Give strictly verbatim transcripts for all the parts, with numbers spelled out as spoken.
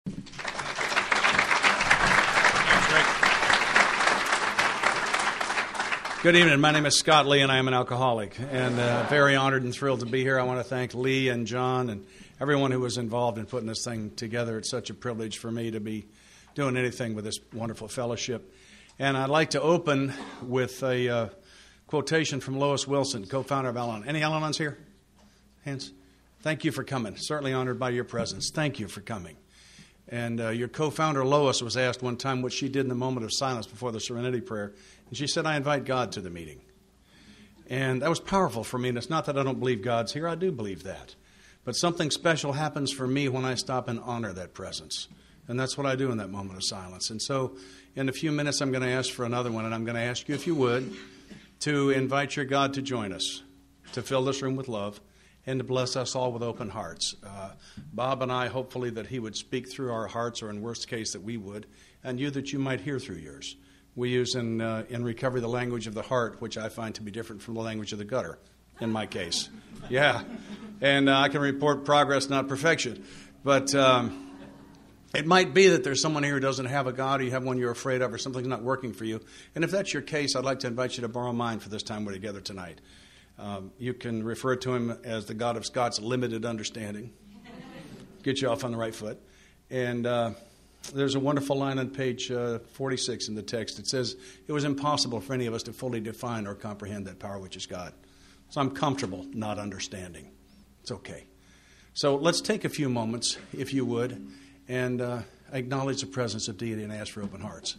Good evening. My name is Scott Lee, and I am an alcoholic, and uh, very honored and thrilled to be here. I want to thank Lee and John and everyone who was involved in putting this thing together. It's such a privilege for me to be doing anything with this wonderful fellowship. And I'd like to open with a uh, quotation from Lois Wilson, co-founder of Al-Anon. Any Al-Anons here? Hands? Thank you for coming. Certainly honored by your presence. Thank you for coming. And uh, your co-founder, Lois, was asked one time what she did in the moment of silence before the Serenity Prayer. And she said, I invite God to the meeting. And that was powerful for me. And it's not that I don't believe God's here. I do believe that. But something special happens for me when I stop and honor that presence. And that's what I do in that moment of silence. And so in a few minutes, I'm going to ask for another one. And I'm going to ask you, if you would, to invite your God to join us, to fill this room with love, and to bless us all with open hearts. Uh, Bob and I, hopefully, that he would speak through our hearts, or in worst case, that we would, and you that you might hear through yours. We use in uh, in recovery the language of the heart, which I find to be different from the language of the gutter, in my case. Yeah. And uh, I can report progress, not perfection. But um, it might be that there's someone here who doesn't have a God, or you have one you're afraid of, or something's not working for you. And if that's your case, I'd like to invite you to borrow mine for this time we're together tonight. Um, you can refer to him as the God of Scott's limited understanding. Get you off on the right foot. And uh, there's a wonderful line on page uh, forty-six in the text. It says, it was impossible for any of us to fully define or comprehend that power which is God. So I'm comfortable not understanding. It's okay. So let's take a few moments, if you would, and uh, acknowledge the presence of deity and ask for open hearts.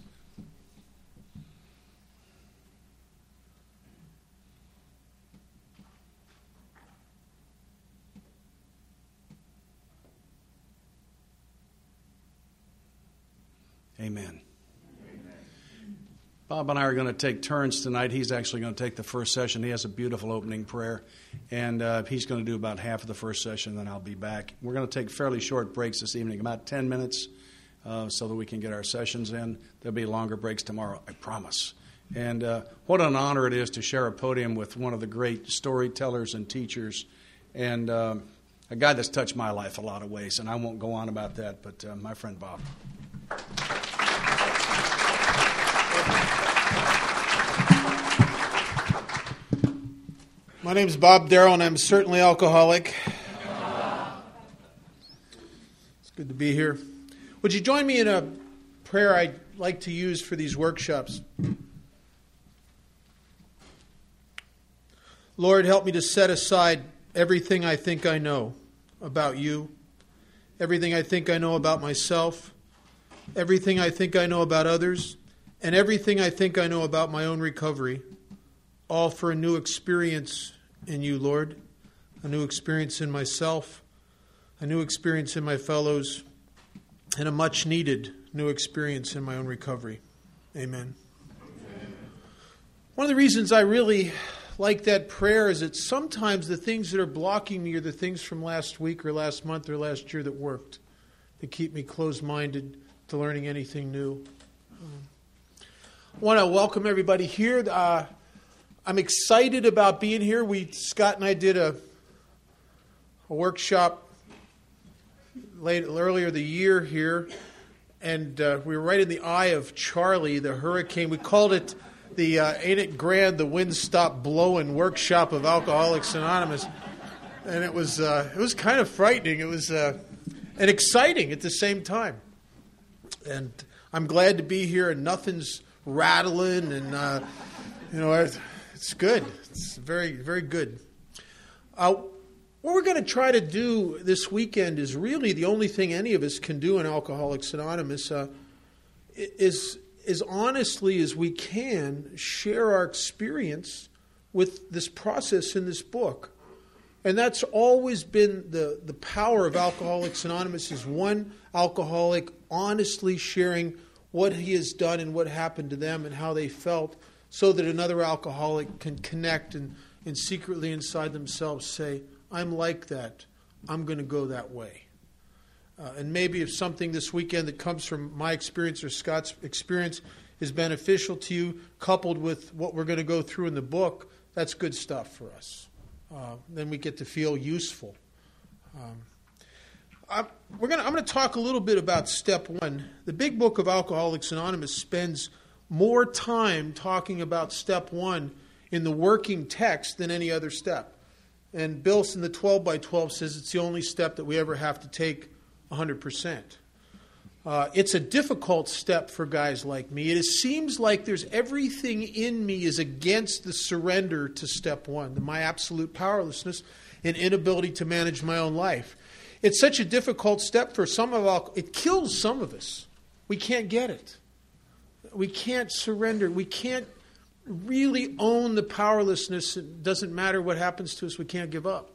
Amen. Amen. Bob and I are going to take turns tonight. He's actually going to take the first session. He has a beautiful opening prayer, and uh, he's going to do about half of the first session, then I'll be back. We're going to take fairly short breaks this evening, about ten minutes, uh, so that we can get our sessions in. There'll be longer breaks tomorrow, I promise. And uh, what an honor it is to share a podium with one of the great storytellers and teachers, and uh, a guy that's touched my life a lot of ways, and I won't go on about that, but uh, my friend Bob. My name is Bob Darrell, and I'm certainly alcoholic. It's good to be here. Would you join me in a prayer I'd like to use for these workshops? Lord, help me to set aside everything I think I know about you, everything I think I know about myself, everything I think I know about others, and everything I think I know about my own recovery, all for a new experience in you, Lord, a new experience in myself, a new experience in my fellows, and a much-needed new experience in my own recovery. Amen. Amen. One of the reasons I really like that prayer is that sometimes the things that are blocking me are the things from last week or last month or last year that worked, that keep me closed-minded to learning anything new. Um, I want to welcome everybody here. Uh, I'm excited about being here. We Scott and I did a, a workshop late earlier the year here, and uh, we were right in the eye of Charlie, the hurricane. We called it the uh, Ain't It Grand, the Wind Stop Blowin' Workshop of Alcoholics Anonymous, and it was uh, it was kind of frightening. It was uh, and exciting at the same time. And I'm glad to be here, and nothing's rattling, and uh, you know, it's good. It's very, very good. Uh, what we're going to try to do this weekend is really the only thing any of us can do in Alcoholics Anonymous, uh, is as honestly as we can share our experience with this process in this book. And that's always been the, the power of Alcoholics Anonymous, is one alcoholic honestly sharing what he has done and what happened to them and how they felt, so that another alcoholic can connect and, and secretly inside themselves say, I'm like that. I'm going to go that way. Uh, and maybe if something this weekend that comes from my experience or Scott's experience is beneficial to you, coupled with what we're going to go through in the book, that's good stuff for us. Uh, then we get to feel useful. Um, I, we're gonna, I'm going to talk a little bit about step one. The big book of Alcoholics Anonymous spends more time talking about step one in the working text than any other step. And Bill in the twelve by twelve says it's the only step that we ever have to take one hundred percent. Uh, it's a difficult step for guys like me. It is, seems like there's everything in me is against the surrender to step one, my absolute powerlessness and inability to manage my own life. It's such a difficult step for some of us. It kills some of us. We can't get it. We can't surrender. We can't really own the powerlessness. It doesn't matter what happens to us. We can't give up.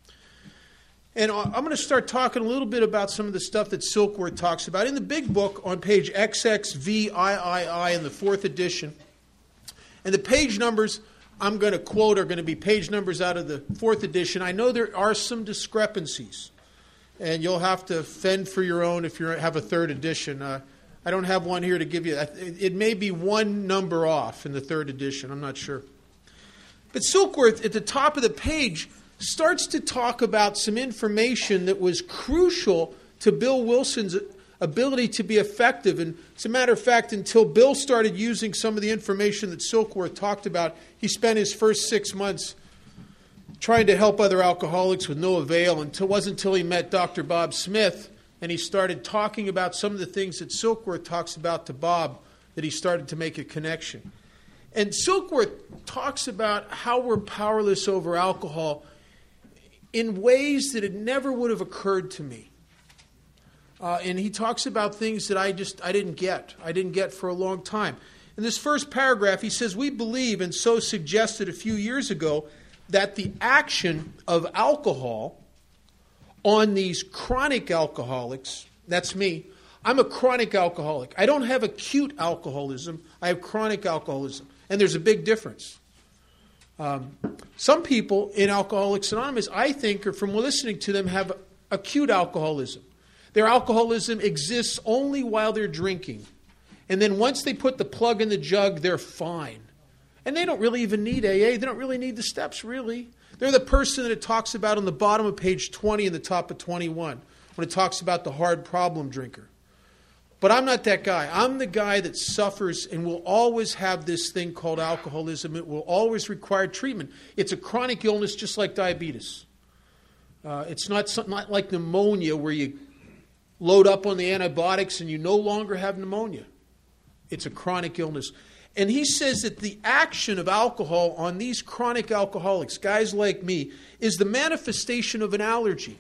And I'm going to start talking a little bit about some of the stuff that Silkworth talks about. In the big book on page X X V I I I in the fourth edition, and the page numbers I'm going to quote are going to be page numbers out of the fourth edition. I know there are some discrepancies, and you'll have to fend for your own if you have a third edition. Uh, I don't have one here to give you. It may be one number off in the third edition. I'm not sure. But Silkworth, at the top of the page, starts to talk about some information that was crucial to Bill Wilson's ability to be effective. And as a matter of fact, until Bill started using some of the information that Silkworth talked about, he spent his first six months trying to help other alcoholics with no avail. Until, it wasn't until he met Doctor Bob Smith and he started talking about some of the things that Silkworth talks about to Bob that he started to make a connection. And Silkworth talks about how we're powerless over alcohol in ways that it never would have occurred to me. Uh, and he talks about things that I just, I didn't get. I didn't get for a long time. In this first paragraph, he says, we believe, and so suggested a few years ago, that the action of alcohol on these chronic alcoholics, that's me, I'm a chronic alcoholic. I don't have acute alcoholism. I have chronic alcoholism. And there's a big difference. Um, some people in Alcoholics Anonymous, I think, or from listening to them, have acute alcoholism. Their alcoholism exists only while they're drinking. And then once they put the plug in the jug, they're fine. And they don't really even need A A. They don't really need the steps, really. They're the person that it talks about on the bottom of page twenty and the top of twenty-one, when it talks about the hard problem drinker. But I'm not that guy. I'm the guy that suffers and will always have this thing called alcoholism. It will always require treatment. It's a chronic illness just like diabetes. Uh, it's not, something, not like pneumonia where you load up on the antibiotics and you no longer have pneumonia. It's a chronic illness. And he says that the action of alcohol on these chronic alcoholics, guys like me, is the manifestation of an allergy.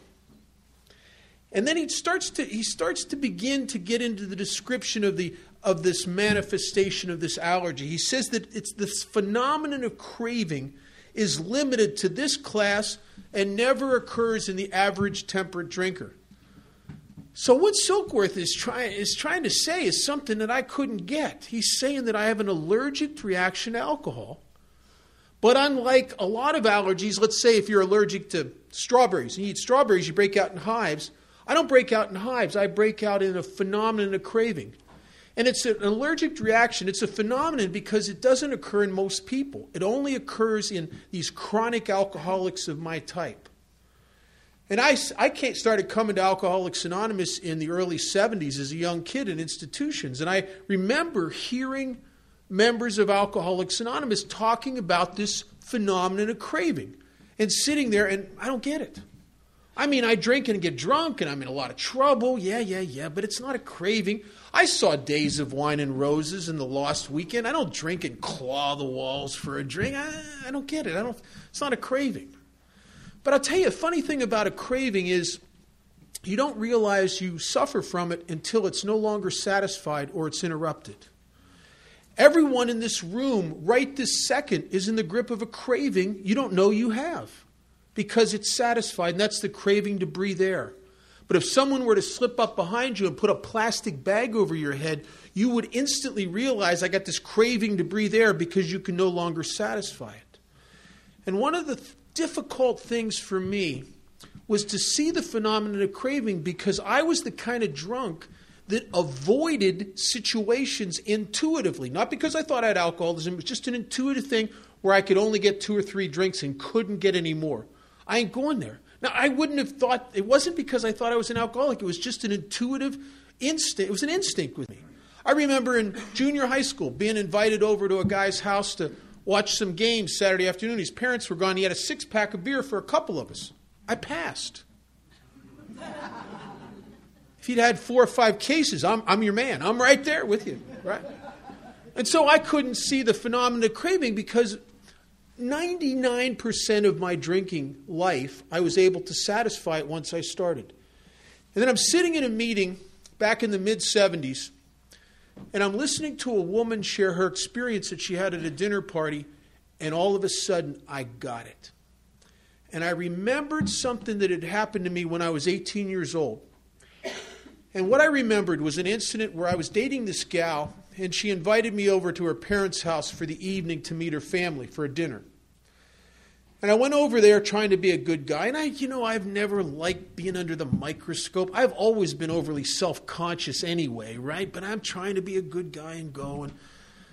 And then he starts to he starts to begin to get into the description of the of this manifestation of this allergy. He says that it's this phenomenon of craving is limited to this class and never occurs in the average temperate drinker. So what Silkworth is trying is trying to say is something that I couldn't get. He's saying that I have an allergic reaction to alcohol. But unlike a lot of allergies, let's say if you're allergic to strawberries, and you eat strawberries, you break out in hives. I don't break out in hives. I break out in a phenomenon of craving. And it's an allergic reaction. It's a phenomenon because it doesn't occur in most people. It only occurs in these chronic alcoholics of my type. And I, I started coming to Alcoholics Anonymous in the early seventies as a young kid in institutions. And I remember hearing members of Alcoholics Anonymous talking about this phenomenon of craving. And sitting there, and I don't get it. I mean, I drink and get drunk, and I'm in a lot of trouble. Yeah, yeah, yeah, but it's not a craving. I saw Days of Wine and Roses in the Lost Weekend. I don't drink and claw the walls for a drink. I, I don't get it. I don't. It's not a craving. But I'll tell you, a funny thing about a craving is you don't realize you suffer from it until it's no longer satisfied or it's interrupted. Everyone in this room right this second is in the grip of a craving you don't know you have because it's satisfied, and that's the craving to breathe air. But if someone were to slip up behind you and put a plastic bag over your head, you would instantly realize I got this craving to breathe air because you can no longer satisfy it. And one of the th- difficult things for me was to see the phenomenon of craving because I was the kind of drunk that avoided situations intuitively. Not because I thought I had alcoholism, it was just an intuitive thing where I could only get two or three drinks and couldn't get any more. I ain't going there. Now, I wouldn't have thought, it wasn't because I thought I was an alcoholic. It was just an intuitive instinct. It was an instinct with me. I remember in junior high school being invited over to a guy's house to watch some games Saturday afternoon. His parents were gone. He had a six-pack of beer for a couple of us. I passed. If he'd had four or five cases, I'm, I'm your man. I'm right there with you, right? And so I couldn't see the phenomenon of craving because ninety-nine percent of my drinking life, I was able to satisfy it once I started. And then I'm sitting in a meeting back in the mid-seventies, and I'm listening to a woman share her experience that she had at a dinner party, and all of a sudden, I got it. And I remembered something that had happened to me when I was eighteen years old. And what I remembered was an incident where I was dating this gal, and she invited me over to her parents' house for the evening to meet her family for a dinner. And I went over there trying to be a good guy. And I, you know, I've never liked being under the microscope. I've always been overly self-conscious anyway, right? But I'm trying to be a good guy and go. And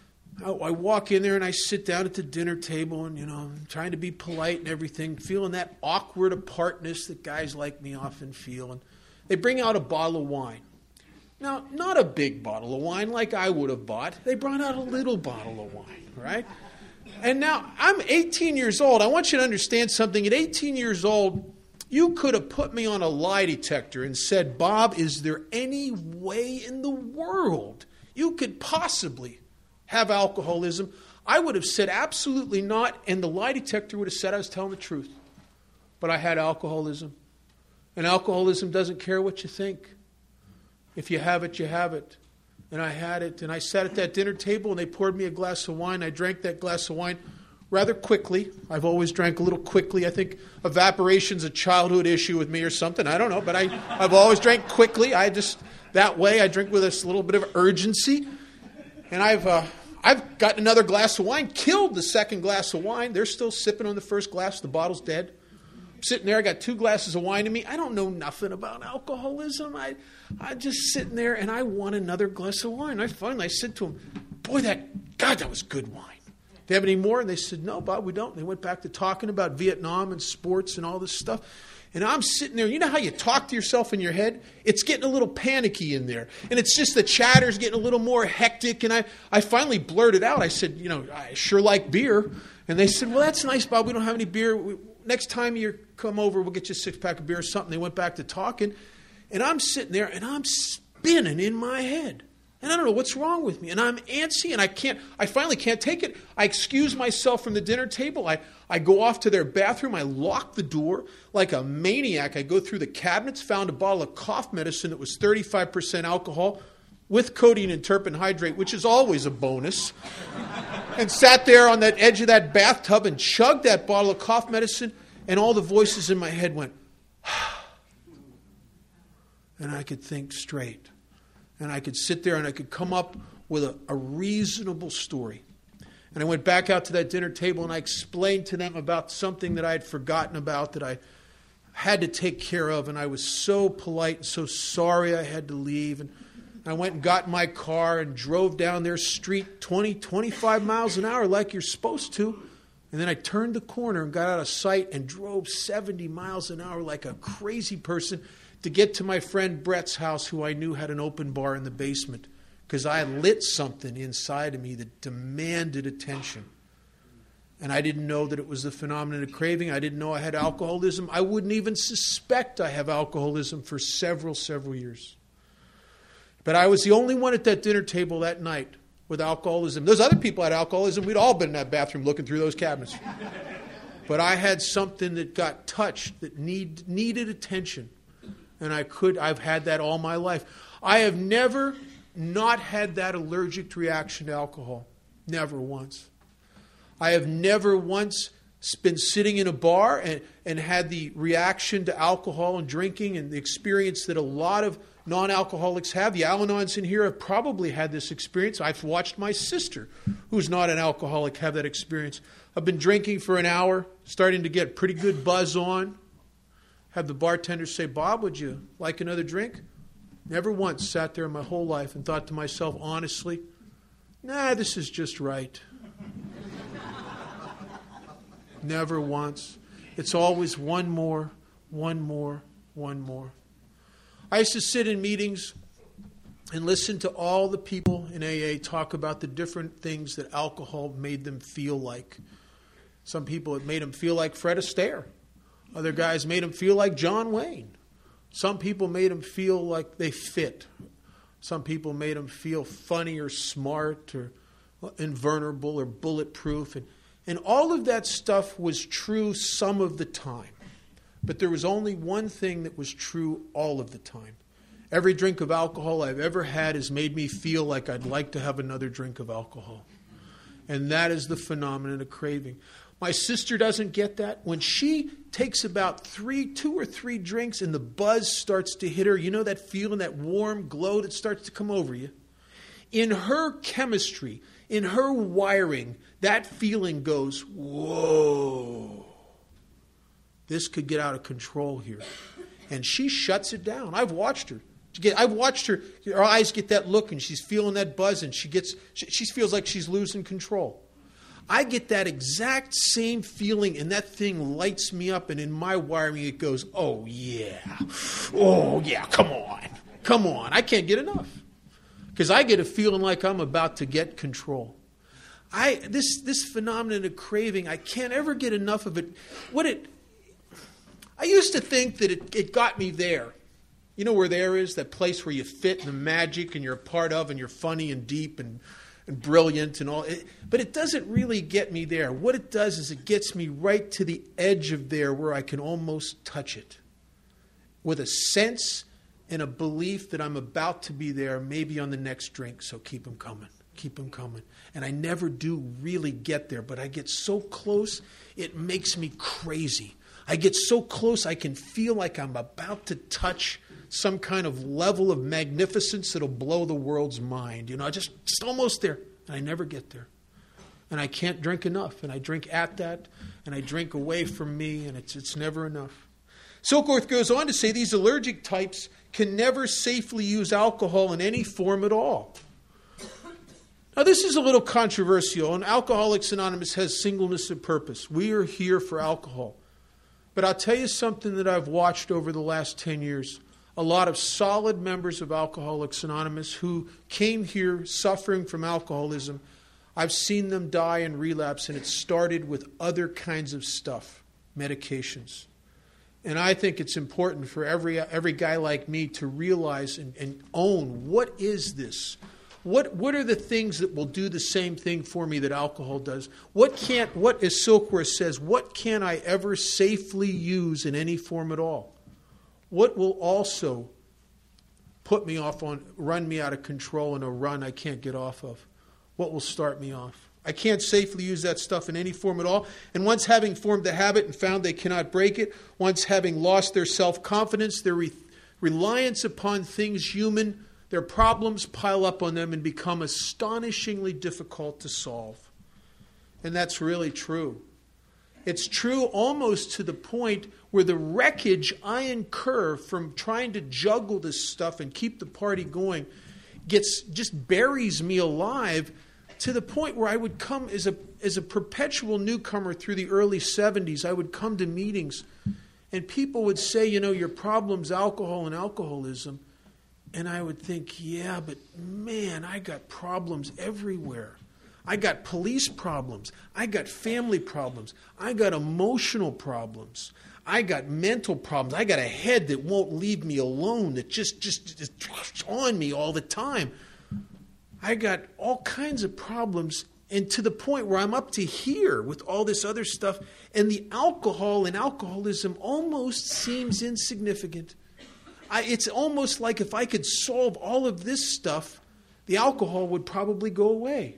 I, I walk in there and I sit down at the dinner table and, you know, I'm trying to be polite and everything, feeling that awkward apartness that guys like me often feel. And they bring out a bottle of wine. Now, not a big bottle of wine like I would have bought. They brought out a little bottle of wine, right? And now, I'm eighteen years old. I want you to understand something. At eighteen years old, you could have put me on a lie detector and said, Bob, is there any way in the world you could possibly have alcoholism? I would have said absolutely not, and the lie detector would have said I was telling the truth. But I had alcoholism. And alcoholism doesn't care what you think. If you have it, you have it. And I had it. And I sat at that dinner table and they poured me a glass of wine. I drank that glass of wine rather quickly. I've always drank a little quickly. I think evaporation's a childhood issue with me or something. I don't know. But I, I've always drank quickly. I just, that way, I drink with a little bit of urgency. And I've, uh, I've got another glass of wine, killed the second glass of wine. They're still sipping on the first glass. The bottle's dead. I'm sitting there, I got two glasses of wine in me. I don't know nothing about alcoholism. I, I'm just sitting there, and I want another glass of wine. I finally I said to them, boy, that, God, that was good wine. Do you have any more? And they said, no, Bob, we don't. They went back to talking about Vietnam and sports and all this stuff. And I'm sitting there. You know how you talk to yourself in your head? It's getting a little panicky in there. And it's just the chatter's getting a little more hectic. And I, I finally blurted out. I said, you know, I sure like beer. And they said, well, that's nice, Bob. We don't have any beer. We, next time you come over, we'll get you a six-pack of beer or something. They went back to talking. And I'm sitting there, and I'm spinning in my head. And I don't know what's wrong with me. And I'm antsy, and I can't, I finally can't take it. I excuse myself from the dinner table. I, I go off to their bathroom. I lock the door like a maniac. I go through the cabinets, found a bottle of cough medicine that was thirty-five percent alcohol with codeine and turpentine hydrate, which is always a bonus. And sat there on that edge of that bathtub and chugged that bottle of cough medicine, and all the voices in my head went, and I could think straight. And I could sit there and I could come up with a, a reasonable story. And I went back out to that dinner table and I explained to them about something that I had forgotten about, that I had to take care of. And I was so polite and so sorry I had to leave. And I went and got in my car and drove down their street twenty, twenty-five miles an hour like you're supposed to. And then I turned the corner and got out of sight and drove seventy miles an hour like a crazy person to get to my friend Brett's house, who I knew had an open bar in the basement, because I lit something inside of me that demanded attention. And I didn't know that it was the phenomenon of craving. I didn't know I had alcoholism. I wouldn't even suspect I have alcoholism for several, several years. But I was the only one at that dinner table that night with alcoholism. Those other people had alcoholism. We'd all been in that bathroom looking through those cabinets. But I had something that got touched, that need, needed attention. And I could, I've had that all my life. I have never not had that allergic reaction to alcohol. Never once. I have never once been sitting in a bar and, and had the reaction to alcohol and drinking and the experience that a lot of non-alcoholics have. The Al-Anons in here have probably had this experience. I've watched my sister, who's not an alcoholic, have that experience. I've been drinking for an hour, starting to get pretty good buzz on. Have the bartender say, Bob, would you like another drink? Never once sat there in my whole life and thought to myself, honestly, nah, this is just right. Never once. It's always one more, one more, one more. I used to sit in meetings and listen to all the people in A A talk about the different things that alcohol made them feel like. Some people, it made them feel like Fred Astaire. Other guys made them feel like John Wayne. Some people made them feel like they fit. Some people made them feel funny or smart or invulnerable or bulletproof. And, and all of that stuff was true some of the time. But there was only one thing that was true all of the time. Every drink of alcohol I've ever had has made me feel like I'd like to have another drink of alcohol. And that is the phenomenon of craving. My sister doesn't get that. When she takes about three, two or three drinks and the buzz starts to hit her, you know that feeling, that warm glow that starts to come over you? In her chemistry, in her wiring, that feeling goes, whoa, this could get out of control here. And she shuts it down. I've watched her. I've watched her, her eyes get that look and she's feeling that buzz and she gets, she, she feels like she's losing control. I get that exact same feeling and that thing lights me up, and in my wiring it goes, oh yeah, oh yeah, come on, come on. I can't get enough because I get a feeling like I'm about to get control. I this this phenomenon of craving, I can't ever get enough of it. What it, I used to think that it, it got me there. You know where there is? That place where you fit in the magic and you're a part of and you're funny and deep and and brilliant and all. But it doesn't really get me there. What it does is it gets me right to the edge of there where I can almost touch it with a sense and a belief that I'm about to be there, maybe on the next drink. So keep them coming. Keep them coming. And I never do really get there, but I get so close, it makes me crazy. I get so close, I can feel like I'm about to touch some kind of level of magnificence that'll blow the world's mind. You know, I just, just almost there. And I never get there. And I can't drink enough. And I drink at that. And I drink away from me. And it's, it's never enough. Silkworth goes on to say these allergic types can never safely use alcohol in any form at all. Now, this is a little controversial. And Alcoholics Anonymous has singleness of purpose. We are here for alcohol. But I'll tell you something that I've watched over the last ten years. A lot of solid members of Alcoholics Anonymous who came here suffering from alcoholism, I've seen them die and relapse, and it started with other kinds of stuff, medications. And I think it's important for every every guy like me to realize and, and own, what is this? What what are the things that will do the same thing for me that alcohol does? What can't, what, as Silkworth says, what can I ever safely use in any form at all? What will also put me off on, run me out of control in a run I can't get off of? What will start me off? I can't safely use that stuff in any form at all. And once having formed the habit and found they cannot break it, once having lost their self-confidence, their re- reliance upon things human, their problems pile up on them and become astonishingly difficult to solve. And that's really true. It's true almost to the point where the wreckage I incur from trying to juggle this stuff and keep the party going gets just buries me alive, to the point where I would come as a as a perpetual newcomer through the early seventies. I would come to meetings and people would say, you know, your problem's alcohol and alcoholism. And I would think, yeah, but man, I got problems everywhere. I got police problems. I got family problems. I got emotional problems. I got mental problems. I got a head that won't leave me alone, that just, just is on me all the time. I got all kinds of problems, and to the point where I'm up to here with all this other stuff, and the alcohol and alcoholism almost seems insignificant. I, it's almost like if I could solve all of this stuff, the alcohol would probably go away.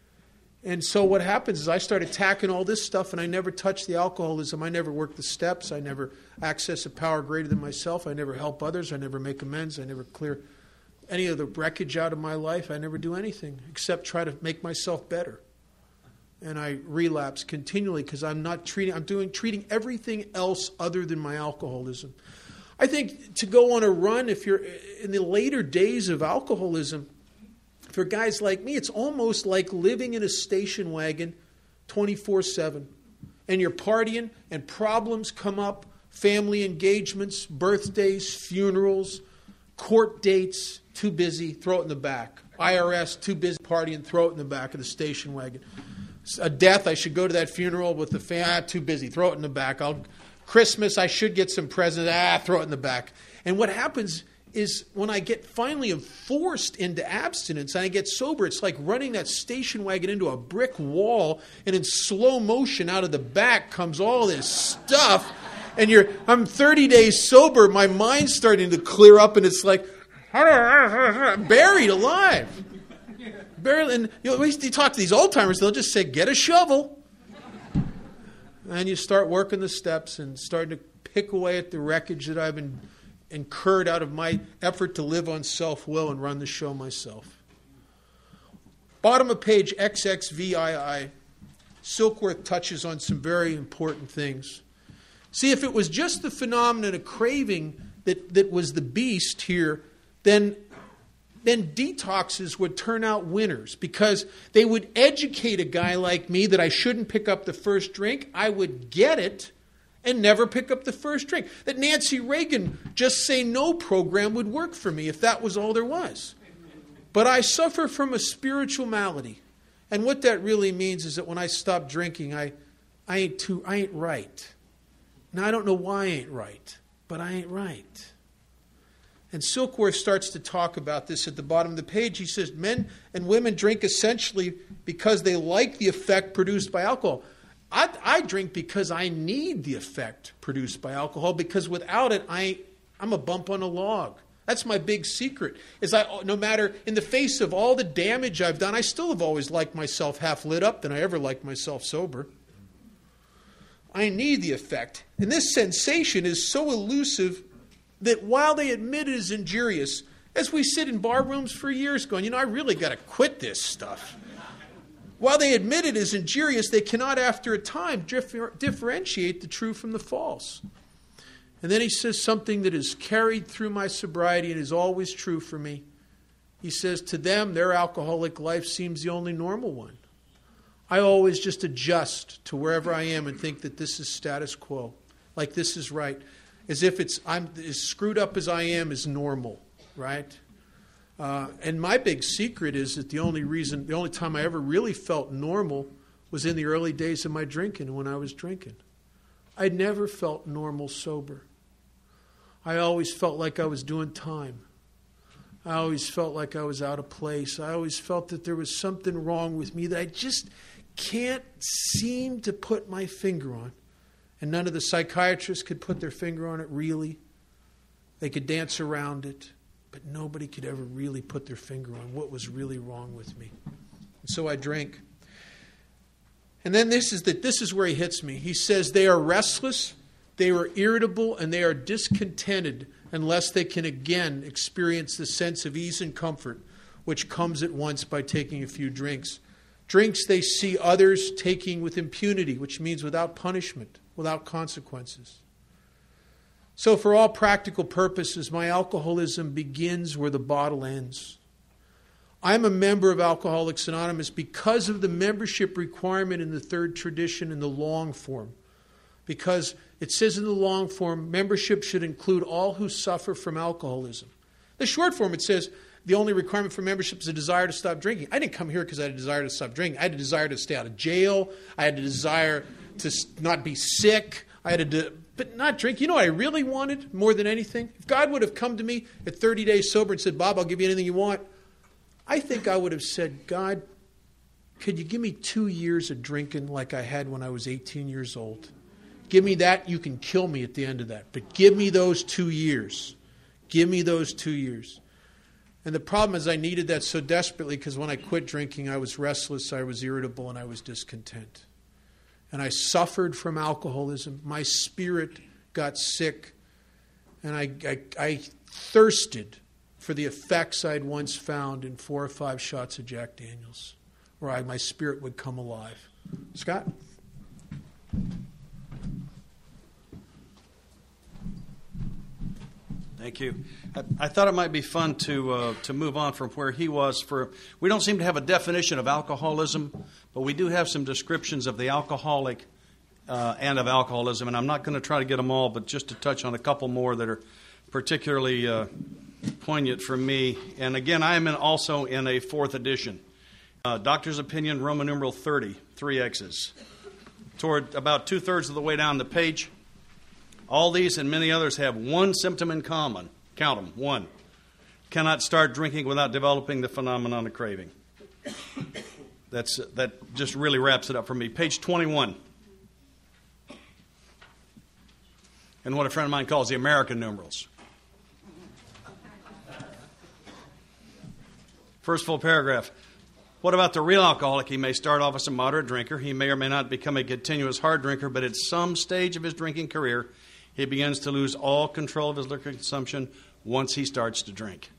And so what happens is I start attacking all this stuff, and I never touch the alcoholism. I never work the steps. I never access a power greater than myself. I never help others. I never make amends. I never clear any of the wreckage out of my life. I never do anything except try to make myself better. And I relapse continually because I'm not treating, I'm doing treating everything else other than my alcoholism. I think to go on a run, if you're in the later days of alcoholism, for guys like me, it's almost like living in a station wagon twenty-four seven. And you're partying and problems come up family engagements, birthdays, funerals, court dates, too busy, throw it in the back. I R S, too busy partying, throw it in the back of the station wagon. A death, I should go to that funeral with the family, ah, too busy, throw it in the back. I'll, Christmas, I should get some presents, ah, throw it in the back. And what happens is when I get finally forced into abstinence and I get sober, it's like running that station wagon into a brick wall, and in slow motion out of the back comes all this stuff. And you're, I'm thirty days sober, my mind's starting to clear up, and it's like, buried alive. Buried, and you know, you talk to these old timers, they'll just say, get a shovel. And you start working the steps and starting to pick away at the wreckage that I've been incurred out of my effort to live on self-will and run the show myself. Bottom of page X X V I I, Silkworth touches on some very important things. See, if it was just the phenomenon of craving that, that was the beast here, then, then detoxes would turn out winners, because they would educate a guy like me that I shouldn't pick up the first drink. I would get it and never pick up the first drink. That Nancy Reagan just say no program would work for me if that was all there was. But I suffer from a spiritual malady. And what that really means is that when I stop drinking, I, I ain't too, I ain't right. Now, I don't know why I ain't right, but I ain't right. And Silkworth starts to talk about this at the bottom of the page. He says, men and women drink essentially because they like the effect produced by alcohol. I, I drink because I need the effect produced by alcohol, because without it, I, I'm a bump on a log. That's my big secret. Is I, no matter, in the face of all the damage I've done, I still have always liked myself half lit up than I ever liked myself sober. I need the effect. And this sensation is so elusive that while they admit it is injurious, as we sit in bar rooms for years going, you know, I really got to quit this stuff. While they admit it is injurious, they cannot after a time differ- differentiate the true from the false. And then he says something that is carried through my sobriety and is always true for me. He says, to them, their alcoholic life seems the only normal one. I always just adjust to wherever I am and think that this is status quo, like this is right, as if it's I'm as screwed up as I am is normal, right? Uh, and my big secret is that the only reason, the only time I ever really felt normal was in the early days of my drinking, when I was drinking. I never felt normal sober. I always felt like I was doing time. I always felt like I was out of place. I always felt that there was something wrong with me that I just can't seem to put my finger on. And none of the psychiatrists could put their finger on it really. They could dance around it, but nobody could ever really put their finger on what was really wrong with me. And so I drank. And then this is the, this is where he hits me. He says they are restless, they are irritable, and they are discontented unless they can again experience the sense of ease and comfort which comes at once by taking a few drinks. Drinks they see others taking with impunity, which means without punishment, without consequences. So for all practical purposes, my alcoholism begins where the bottle ends. I'm a member of Alcoholics Anonymous because of the membership requirement in the third tradition in the long form. Because it says in the long form, membership should include all who suffer from alcoholism. The short form, it says, the only requirement for membership is a desire to stop drinking. I didn't come here because I had a desire to stop drinking. I had a desire to stay out of jail. I had a desire to not be sick. I had a de- but not drink. You know what I really wanted more than anything? If God would have come to me at thirty days sober and said, Bob, I'll give you anything you want, I think I would have said, God, could you give me two years of drinking like I had when I was eighteen years old? Give me that. You can kill me at the end of that. But give me those two years. Give me those two years. And the problem is I needed that so desperately because when I quit drinking, I was restless, I was irritable, and I was discontent. And I suffered from alcoholism. My spirit got sick. And I, I, I thirsted for the effects I'd once found in four or five shots of Jack Daniels, where I, my spirit would come alive. Scott? Thank you. I, I thought it might be fun to uh, to move on from where he was. For we don't seem to have a definition of alcoholism, but we do have some descriptions of the alcoholic uh, and of alcoholism. And I'm not going to try to get them all, but just to touch on a couple more that are particularly uh, poignant for me. And again, I am in also in a fourth edition. Uh, Doctor's Opinion, Roman numeral thirty, three X's. Toward about two-thirds of the way down the page, all these and many others have one symptom in common. Count them, one. Cannot start drinking without developing the phenomenon of craving. That's that just really wraps it up for me. Page twenty-one. And what a friend of mine calls the American numerals. First full paragraph. What about the real alcoholic? He may start off as a moderate drinker. He may or may not become a continuous hard drinker, but at some stage of his drinking career, he begins to lose all control of his liquor consumption once he starts to drink.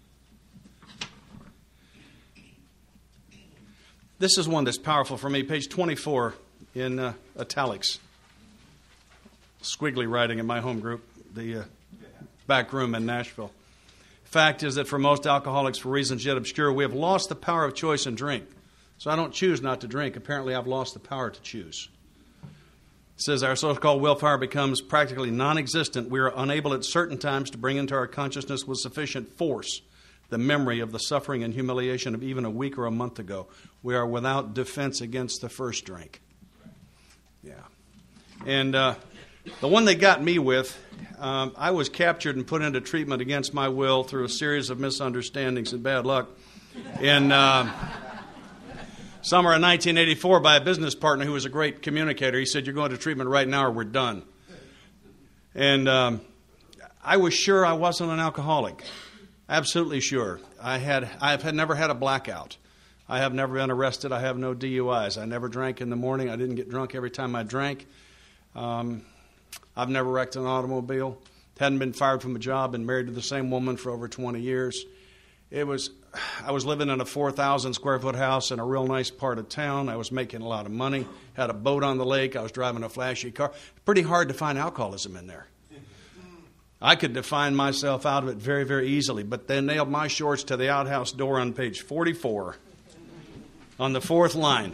This is one that's powerful for me. Page twenty-four in uh, italics. Squiggly writing in my home group, the uh, back room in Nashville. Fact is that for most alcoholics, for reasons yet obscure, we have lost the power of choice in drink. So I don't choose not to drink. Apparently, I've lost the power to choose. It says our so-called willpower becomes practically non-existent. We are unable at certain times to bring into our consciousness with sufficient force the memory of the suffering and humiliation of even a week or a month ago. We are without defense against the first drink. Yeah. And uh, the one they got me with, um, I was captured and put into treatment against my will through a series of misunderstandings and bad luck in uh, summer of nineteen eighty-four by a business partner who was a great communicator. He said, "You're going to treatment right now or we're done." And um, I was sure I wasn't an alcoholic. Absolutely sure. I had, I've had never had a blackout. I have never been arrested. I have no D U Is. I never drank in the morning. I didn't get drunk every time I drank. Um, I've never wrecked an automobile. Hadn't been fired from a job. Been married to the same woman for over twenty years. It was, I was living in a four thousand square foot house in a real nice part of town. I was making a lot of money. Had a boat on the lake. I was driving a flashy car. Pretty hard to find alcoholism in there. I could define myself out of it very, very easily, but they nailed my shorts to the outhouse door on page forty-four, on the fourth line.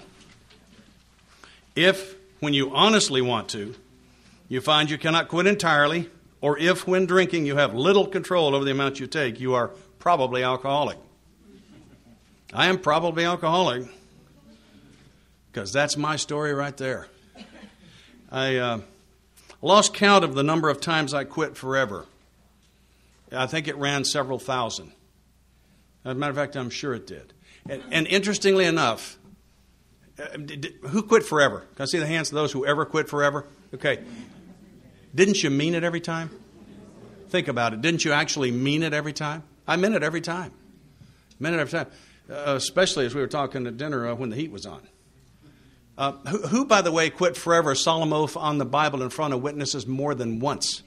If, when you honestly want to, you find you cannot quit entirely, or if, when drinking, you have little control over the amount you take, you are probably alcoholic. I am probably alcoholic, because that's my story right there. I... Uh, Lost count of the number of times I quit forever. I think it ran several thousand. As a matter of fact, I'm sure it did. And, and interestingly enough, uh, did, who quit forever? Can I see the hands of those who ever quit forever? Okay. Didn't you mean it every time? Think about it. Didn't you actually mean it every time? I meant it every time. Meant it every time. Uh, especially as we were talking at dinner uh, when the heat was on. Uh, who, who, by the way, quit forever a solemn oath on the Bible in front of witnesses more than once?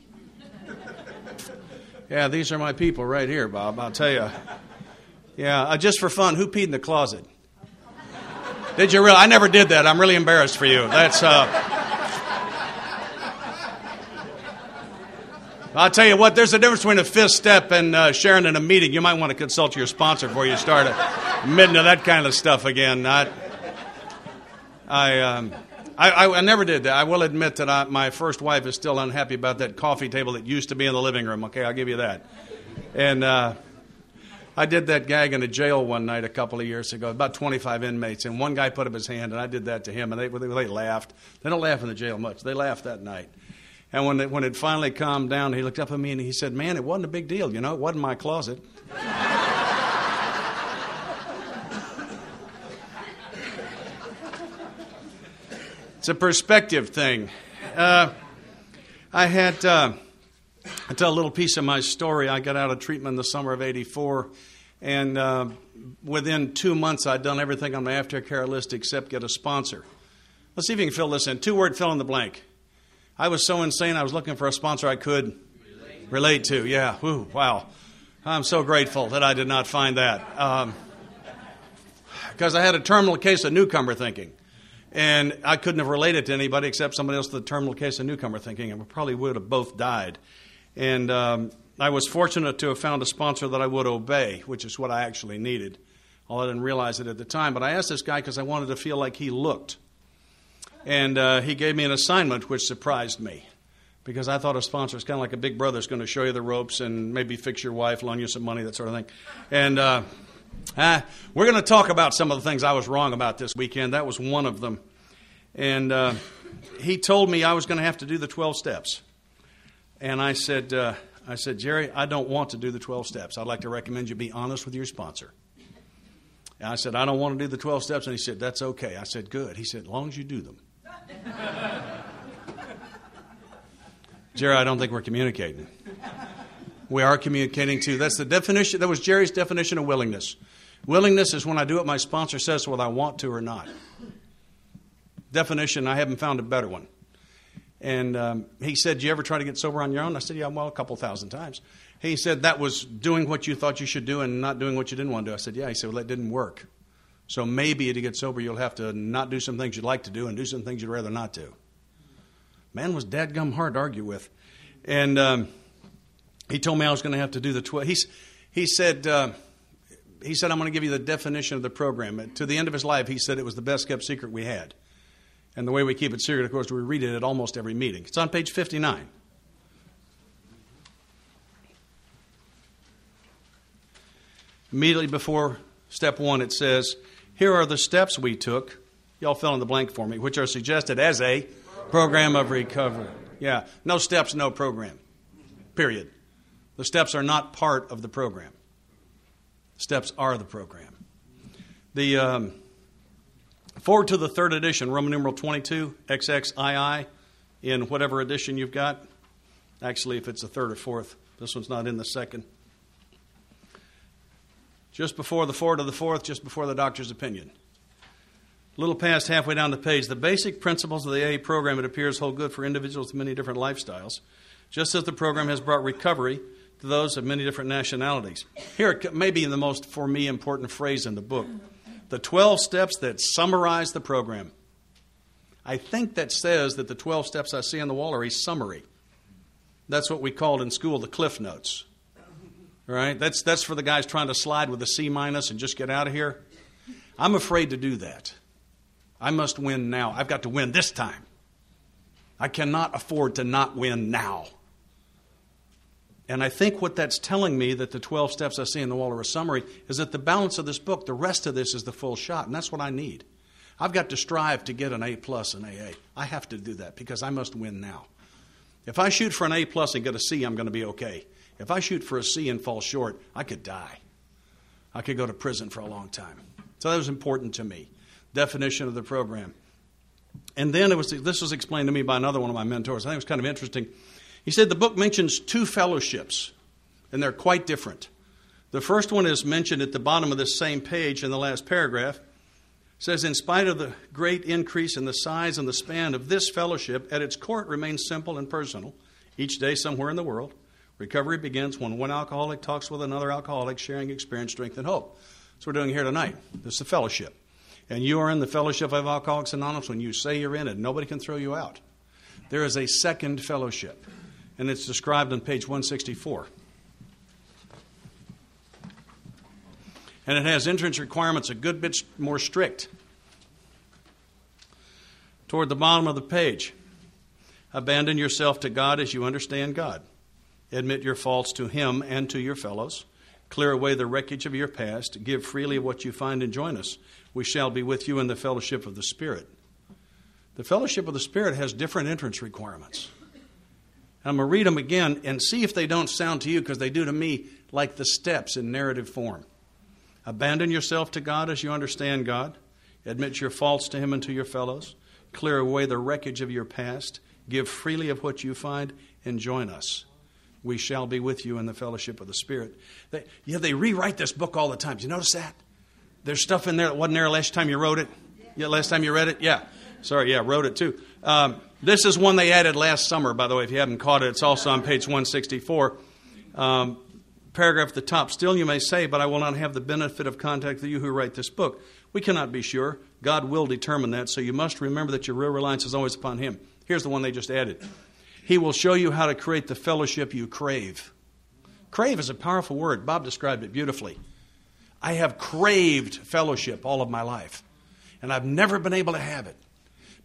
Yeah, these are my people right here, Bob. I'll tell you. Yeah, uh, just for fun, who peed in the closet? Did you really? I never did that. I'm really embarrassed for you. That's. Uh... I'll tell you what. There's a difference between a fifth step and uh, sharing in a meeting. You might want to consult your sponsor before you start admitting to that kind of stuff again. Not. I, um, I, I I never did that. I will admit that I, my first wife is still unhappy about that coffee table that used to be in the living room. Okay, I'll give you that. And uh, I did that gag in a jail one night a couple of years ago, about twenty-five inmates, and one guy put up his hand, and I did that to him, and they they, they laughed. They don't laugh in the jail much. They laughed that night. And when it, when it finally calmed down, he looked up at me and he said, "Man, it wasn't a big deal, you know. It wasn't my closet." It's a perspective thing. Uh, I had, uh, I'll tell a little piece of my story. I got out of treatment in the summer of eighty-four, and uh, within two months I'd done everything on my aftercare list except get a sponsor. Let's see if you can fill this in. Two-word fill in the blank. I was so insane I was looking for a sponsor I could relate, relate to. Yeah, Woo, wow. I'm so grateful that I did not find that. Um, because I had a terminal case of newcomer thinking. And I couldn't have related to anybody except somebody else with a terminal case of newcomer thinking, and we probably would have both died. And um, I was fortunate to have found a sponsor that I would obey, which is what I actually needed, although I didn't realize it at the time. But I asked this guy because I wanted to feel like he looked. And uh, he gave me an assignment which surprised me, because I thought a sponsor is kind of like a big brother, is going to show you the ropes and maybe fix your wife, loan you some money, that sort of thing. And uh, uh, we're going to talk about some of the things I was wrong about this weekend. That was one of them. And uh, he told me I was going to have to do the twelve steps. And I said, uh, I said, Jerry, I don't want to do the twelve steps. I'd like to recommend you be honest with your sponsor. And I said, I don't want to do the twelve steps. And he said, that's okay. I said, good. He said, as long as you do them. Jerry, I don't think we're communicating. We are communicating too. That's the definition. That was Jerry's definition of willingness. Willingness is when I do what my sponsor says whether I want to or not. Definition, I haven't found a better one. And um, he said, do you ever try to get sober on your own? I said, yeah, well, a couple thousand times. He said, that was doing what you thought you should do and not doing what you didn't want to do. I said, yeah. He said, well, that didn't work. So maybe to get sober, you'll have to not do some things you'd like to do and do some things you'd rather not do. Man was dadgum hard to argue with. And um, he told me I was going to have to do the twelve. He, he said, uh, he said, I'm going to give you the definition of the program. To the end of his life, he said it was the best kept secret we had. And the way we keep it secret, of course, we read it at almost every meeting. It's on page fifty-nine. Immediately before step one, it says, here are the steps we took. Y'all fill in the blank for me, which are suggested as a program of recovery. Yeah, no steps, no program. Period. The steps are not part of the program. Steps are the program. The um, forward to the third edition, Roman numeral twenty-two, X X I I, in whatever edition you've got. Actually, if it's the third or fourth, this one's not in the second. Just before the forward of the fourth, just before the doctor's opinion. A little past halfway down the page, the basic principles of the A A program, it appears, hold good for individuals with many different lifestyles, just as the program has brought recovery to those of many different nationalities. Here, may be the most, for me, important phrase in the book. The twelve steps that summarize the program. I think that says that the twelve steps I see on the wall are a summary. That's what we called in school the Cliff Notes. All right? That's, that's for the guys trying to slide with a C minus and just get out of here. I'm afraid to do that. I must win now. I've got to win this time. I cannot afford to not win now. And I think what that's telling me, that the twelve steps I see in the wall are a summary, is that the balance of this book, the rest of this is the full shot. And that's what I need. I've got to strive to get an A plus in A A. I have to do that because I must win now. If I shoot for an A plus and get a C, I'm going to be okay. If I shoot for a C and fall short, I could die. I could go to prison for a long time. So that was important to me. Definition of the program. And then it was this was explained to me by another one of my mentors. I think it was kind of interesting. He said the book mentions two fellowships, and they're quite different. The first one is mentioned at the bottom of this same page in the last paragraph. It says, in spite of the great increase in the size and the span of this fellowship, at its core it remains simple and personal. Each day somewhere in the world, recovery begins when one alcoholic talks with another alcoholic, sharing experience, strength, and hope. That's what we're doing here tonight. This is the fellowship. And you are in the fellowship of Alcoholics Anonymous when you say you're in it. Nobody can throw you out. There is a second fellowship, and it's described on page one sixty-four. And it has entrance requirements a good bit more strict. Toward the bottom of the page, abandon yourself to God as you understand God. Admit your faults to Him and to your fellows. Clear away the wreckage of your past. Give freely what you find and join us. We shall be with you in the fellowship of the Spirit. The fellowship of the Spirit has different entrance requirements. I'm going to read them again and see if they don't sound to you, because they do to me, like the steps in narrative form. Abandon yourself to God as you understand God. Admit your faults to Him and to your fellows. Clear away the wreckage of your past. Give freely of what you find and join us. We shall be with you in the fellowship of the Spirit. They, yeah, they rewrite this book all the time. Do you notice that? There's stuff in there that wasn't there last time you wrote it. Yeah, last time you read it? Yeah. Sorry, yeah, wrote it too. Um, this is one they added last summer, by the way, if you haven't caught it. It's also on page one sixty-four. Um, paragraph at the top. Still you may say, but I will not have the benefit of contact with you who write this book. We cannot be sure. God will determine that, so you must remember that your real reliance is always upon Him. Here's the one they just added. He will show you how to create the fellowship you crave. Crave is a powerful word. Bob described it beautifully. I have craved fellowship all of my life, and I've never been able to have it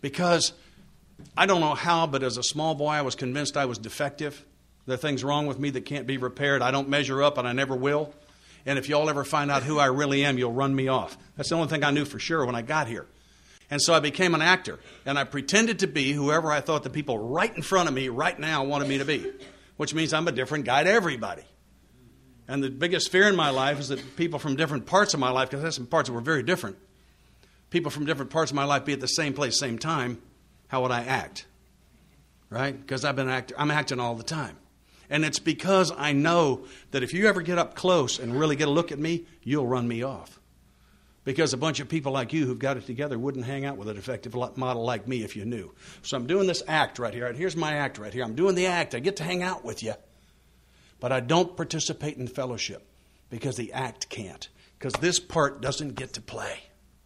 Because I don't know how, but as a small boy, I was convinced I was defective. There are things wrong with me that can't be repaired. I don't measure up, and I never will. And if y'all ever find out who I really am, you'll run me off. That's the only thing I knew for sure when I got here. And so I became an actor, and I pretended to be whoever I thought the people right in front of me right now wanted me to be, which means I'm a different guy to everybody. And the biggest fear in my life is that people from different parts of my life, because I had some parts that were very different, people from different parts of my life be at the same place, same time, how would I act? Right? Because I've been act- I'm acting all the time. And it's because I know that if you ever get up close and really get a look at me, you'll run me off. Because a bunch of people like you who've got it together wouldn't hang out with a defective model like me if you knew. So I'm doing this act right here. Here's my act right here. I'm doing the act. I get to hang out with you. But I don't participate in fellowship because the act can't. Because this part doesn't get to play.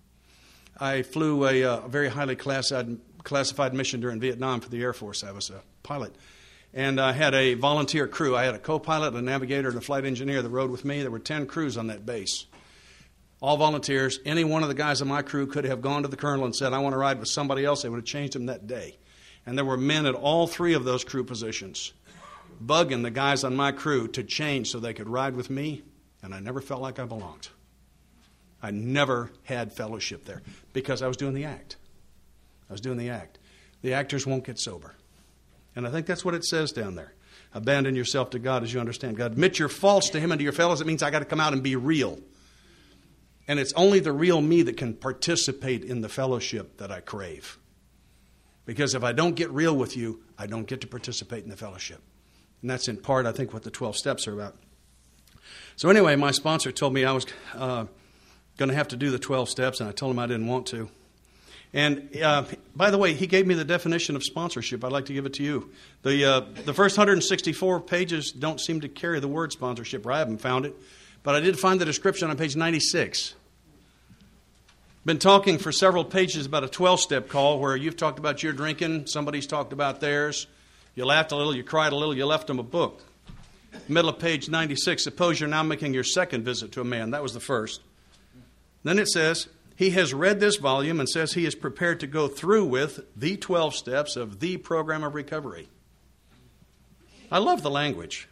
I flew a, a very highly classified, classified mission during Vietnam for the Air Force. I was a pilot. And I had a volunteer crew. I had a co-pilot, a navigator, and a flight engineer that rode with me. There were ten crews on that base. All volunteers. Any one of the guys on my crew could have gone to the colonel and said, I want to ride with somebody else. They would have changed him that day. And there were men at all three of those crew positions bugging the guys on my crew to change so they could ride with me. And I never felt like I belonged. I never had fellowship there because I was doing the act. I was doing the act. The actors won't get sober. And I think that's what it says down there. Abandon yourself to God as you understand God. Admit your faults to Him and to your fellows. It means I got to come out and be real. And it's only the real me that can participate in the fellowship that I crave. Because if I don't get real with you, I don't get to participate in the fellowship. And that's in part, I think, what the twelve steps are about. So anyway, my sponsor told me I was uh, going to have to do the twelve steps, and I told him I didn't want to. And uh, by the way, he gave me the definition of sponsorship. I'd like to give it to you. The uh, the first one hundred sixty-four pages don't seem to carry the word sponsorship, or I haven't found it. But I did find the description on page ninety-six. Been talking for several pages about a twelve-step call where you've talked about your drinking, somebody's talked about theirs. You laughed a little, you cried a little, you left them a book. Middle of page ninety-six, suppose you're now making your second visit to a man. That was the first. Then it says, he has read this volume and says he is prepared to go through with the twelve steps of the program of recovery. I love the language.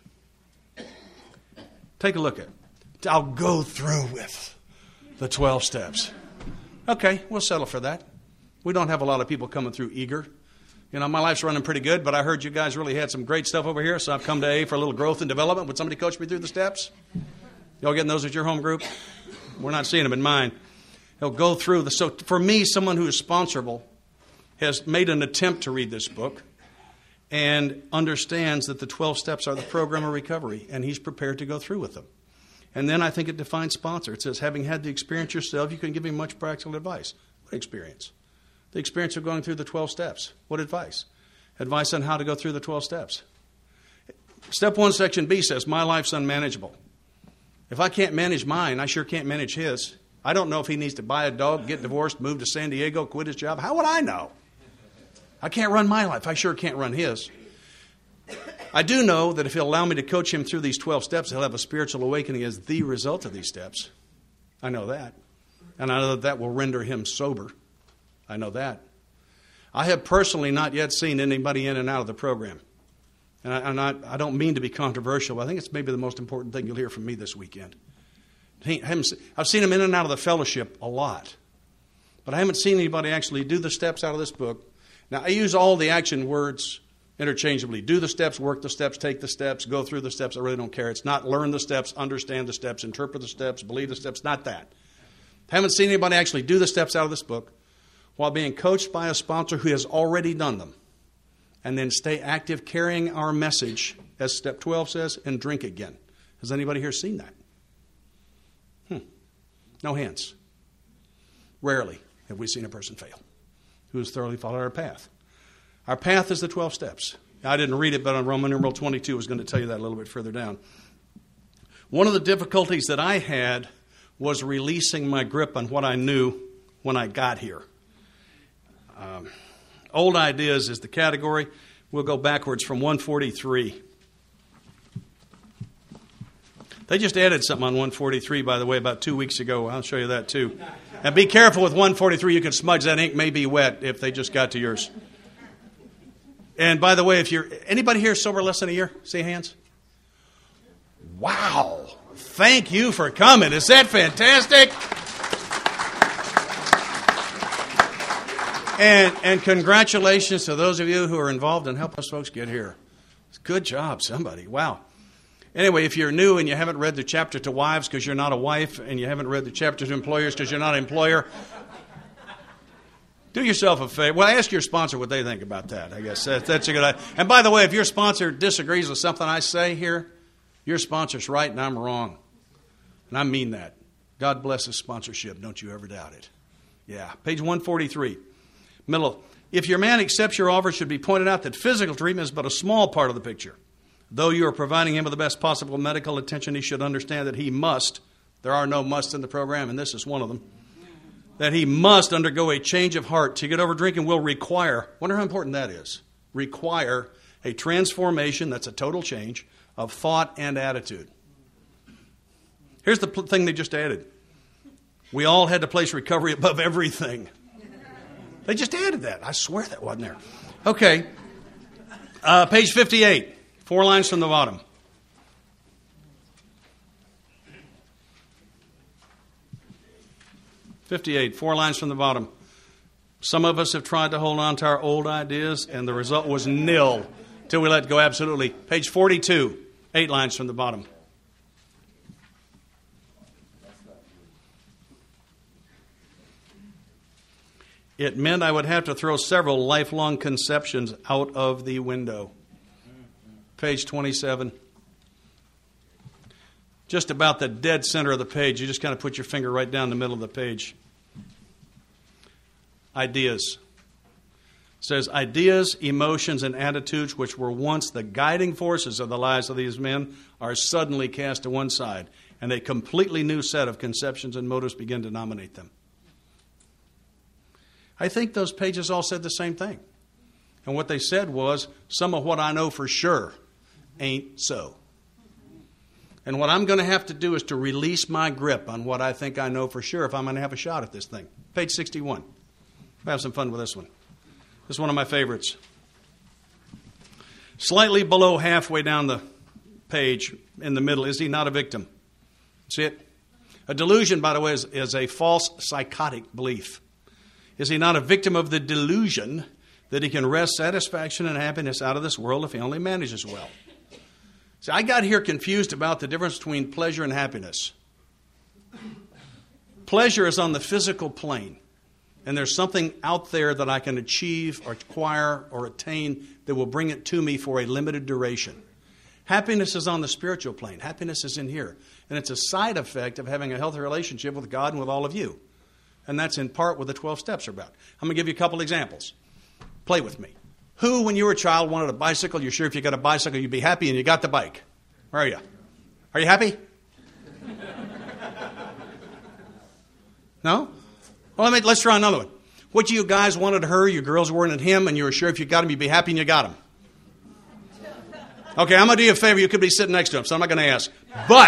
Take a look at it. I'll go through with the twelve steps. Okay, we'll settle for that. We don't have a lot of people coming through eager. You know, my life's running pretty good, but I heard you guys really had some great stuff over here, so I've come to A for a little growth and development. Would somebody coach me through the steps? Y'all getting those at your home group? We're not seeing them in mine. He'll go through the. So for me, someone who is sponsorable has made an attempt to read this book and understands that the twelve steps are the program of recovery, and he's prepared to go through with them. And then I think it defines sponsor. It says, having had the experience yourself, you can give him much practical advice. What experience? The experience of going through the twelve steps. What advice? Advice on how to go through the twelve steps. Step one, section B says, my life's unmanageable. If I can't manage mine, I sure can't manage his. I don't know if he needs to buy a dog, get divorced, move to San Diego, quit his job. How would I know? I can't run my life. I sure can't run his. I do know that if he'll allow me to coach him through these twelve steps, he'll have a spiritual awakening as the result of these steps. I know that. And I know that that will render him sober. I know that. I have personally not yet seen anybody in and out of the program. And I, and I, I don't mean to be controversial, but I think it's maybe the most important thing you'll hear from me this weekend. I've seen him in and out of the fellowship a lot. But I haven't seen anybody actually do the steps out of this book. Now, I use all the action words interchangeably. Do the steps, work the steps, take the steps, go through the steps. I really don't care. It's not learn the steps, understand the steps, interpret the steps, believe the steps. Not that. I haven't seen anybody actually do the steps out of this book while being coached by a sponsor who has already done them. And then stay active carrying our message, as step twelve says, and drink again. Has anybody here seen that? Hmm. No hands. Rarely have we seen a person fail who has thoroughly followed our path. Our path is the twelve steps. I didn't read it, but on Roman numeral twenty-two, I was going to tell you that a little bit further down. One of the difficulties that I had was releasing my grip on what I knew when I got here. Um, old ideas is the category. We'll go backwards from one forty-three. They just added something on one forty-three, by the way, about two weeks ago. I'll show you that, too. And be careful with one forty-three. You can smudge. That ink may be wet if they just got to yours. And by the way, if you're anybody here sober less than a year? See hands. Wow. Thank you for coming. Is that fantastic? And, and congratulations to those of you who are involved in helping us folks get here. Good job, somebody. Wow. Anyway, if you're new and you haven't read the chapter to wives because you're not a wife, and you haven't read the chapter to employers because you're not an employer, do yourself a favor. Well, ask your sponsor what they think about that. I guess that, that's a good idea. And by the way, if your sponsor disagrees with something I say here, your sponsor's right and I'm wrong. And I mean that. God bless his sponsorship. Don't you ever doubt it. Yeah. Page one forty-three. Middle. If your man accepts your offer, it should be pointed out that physical treatment is but a small part of the picture. Though you are providing him with the best possible medical attention, he should understand that he must, there are no musts in the program, and this is one of them, that he must undergo a change of heart. To get over drinking will require, wonder how important that is, require a transformation, that's a total change, of thought and attitude. Here's the pl- thing they just added. We all had to place recovery above everything. They just added that. I swear that wasn't there. Okay. Uh, page fifty-eight. Four lines from the bottom. fifty-eight. Four lines from the bottom. Some of us have tried to hold on to our old ideas, and the result was nil till we let go absolutely. Page forty-two. Eight lines from the bottom. It meant I would have to throw several lifelong conceptions out of the window. Page twenty-seven. Just about the dead center of the page. You just kind of put your finger right down the middle of the page. Ideas. It says, ideas, emotions, and attitudes which were once the guiding forces of the lives of these men are suddenly cast to one side, and a completely new set of conceptions and motives begin to dominate them. I think those pages all said the same thing. And what they said was, some of what I know for sure ain't so. And what I'm going to have to do is to release my grip on what I think I know for sure if I'm going to have a shot at this thing. Page sixty-one. We'll have some fun with this one. This is one of my favorites. Slightly below halfway down the page, in the middle, is he not a victim? See it? A delusion, by the way, is, is a false psychotic belief. Is he not a victim of the delusion that he can wrest satisfaction and happiness out of this world if he only manages well? See, I got here confused about the difference between pleasure and happiness. Pleasure is on the physical plane, and there's something out there that I can achieve or acquire or attain that will bring it to me for a limited duration. Happiness is on the spiritual plane. Happiness is in here, and it's a side effect of having a healthy relationship with God and with all of you. And that's in part what the twelve steps are about. I'm going to give you a couple examples. Play with me. Who, when you were a child, wanted a bicycle? You're sure if you got a bicycle, you'd be happy, and you got the bike. Where are you? Are you happy? No? Well, let me, let's try another one. Which of you guys wanted her, your girls wanted him, and you were sure if you got him, you'd be happy, and you got him? Okay, I'm going to do you a favor. You could be sitting next to him, so I'm not going to ask. But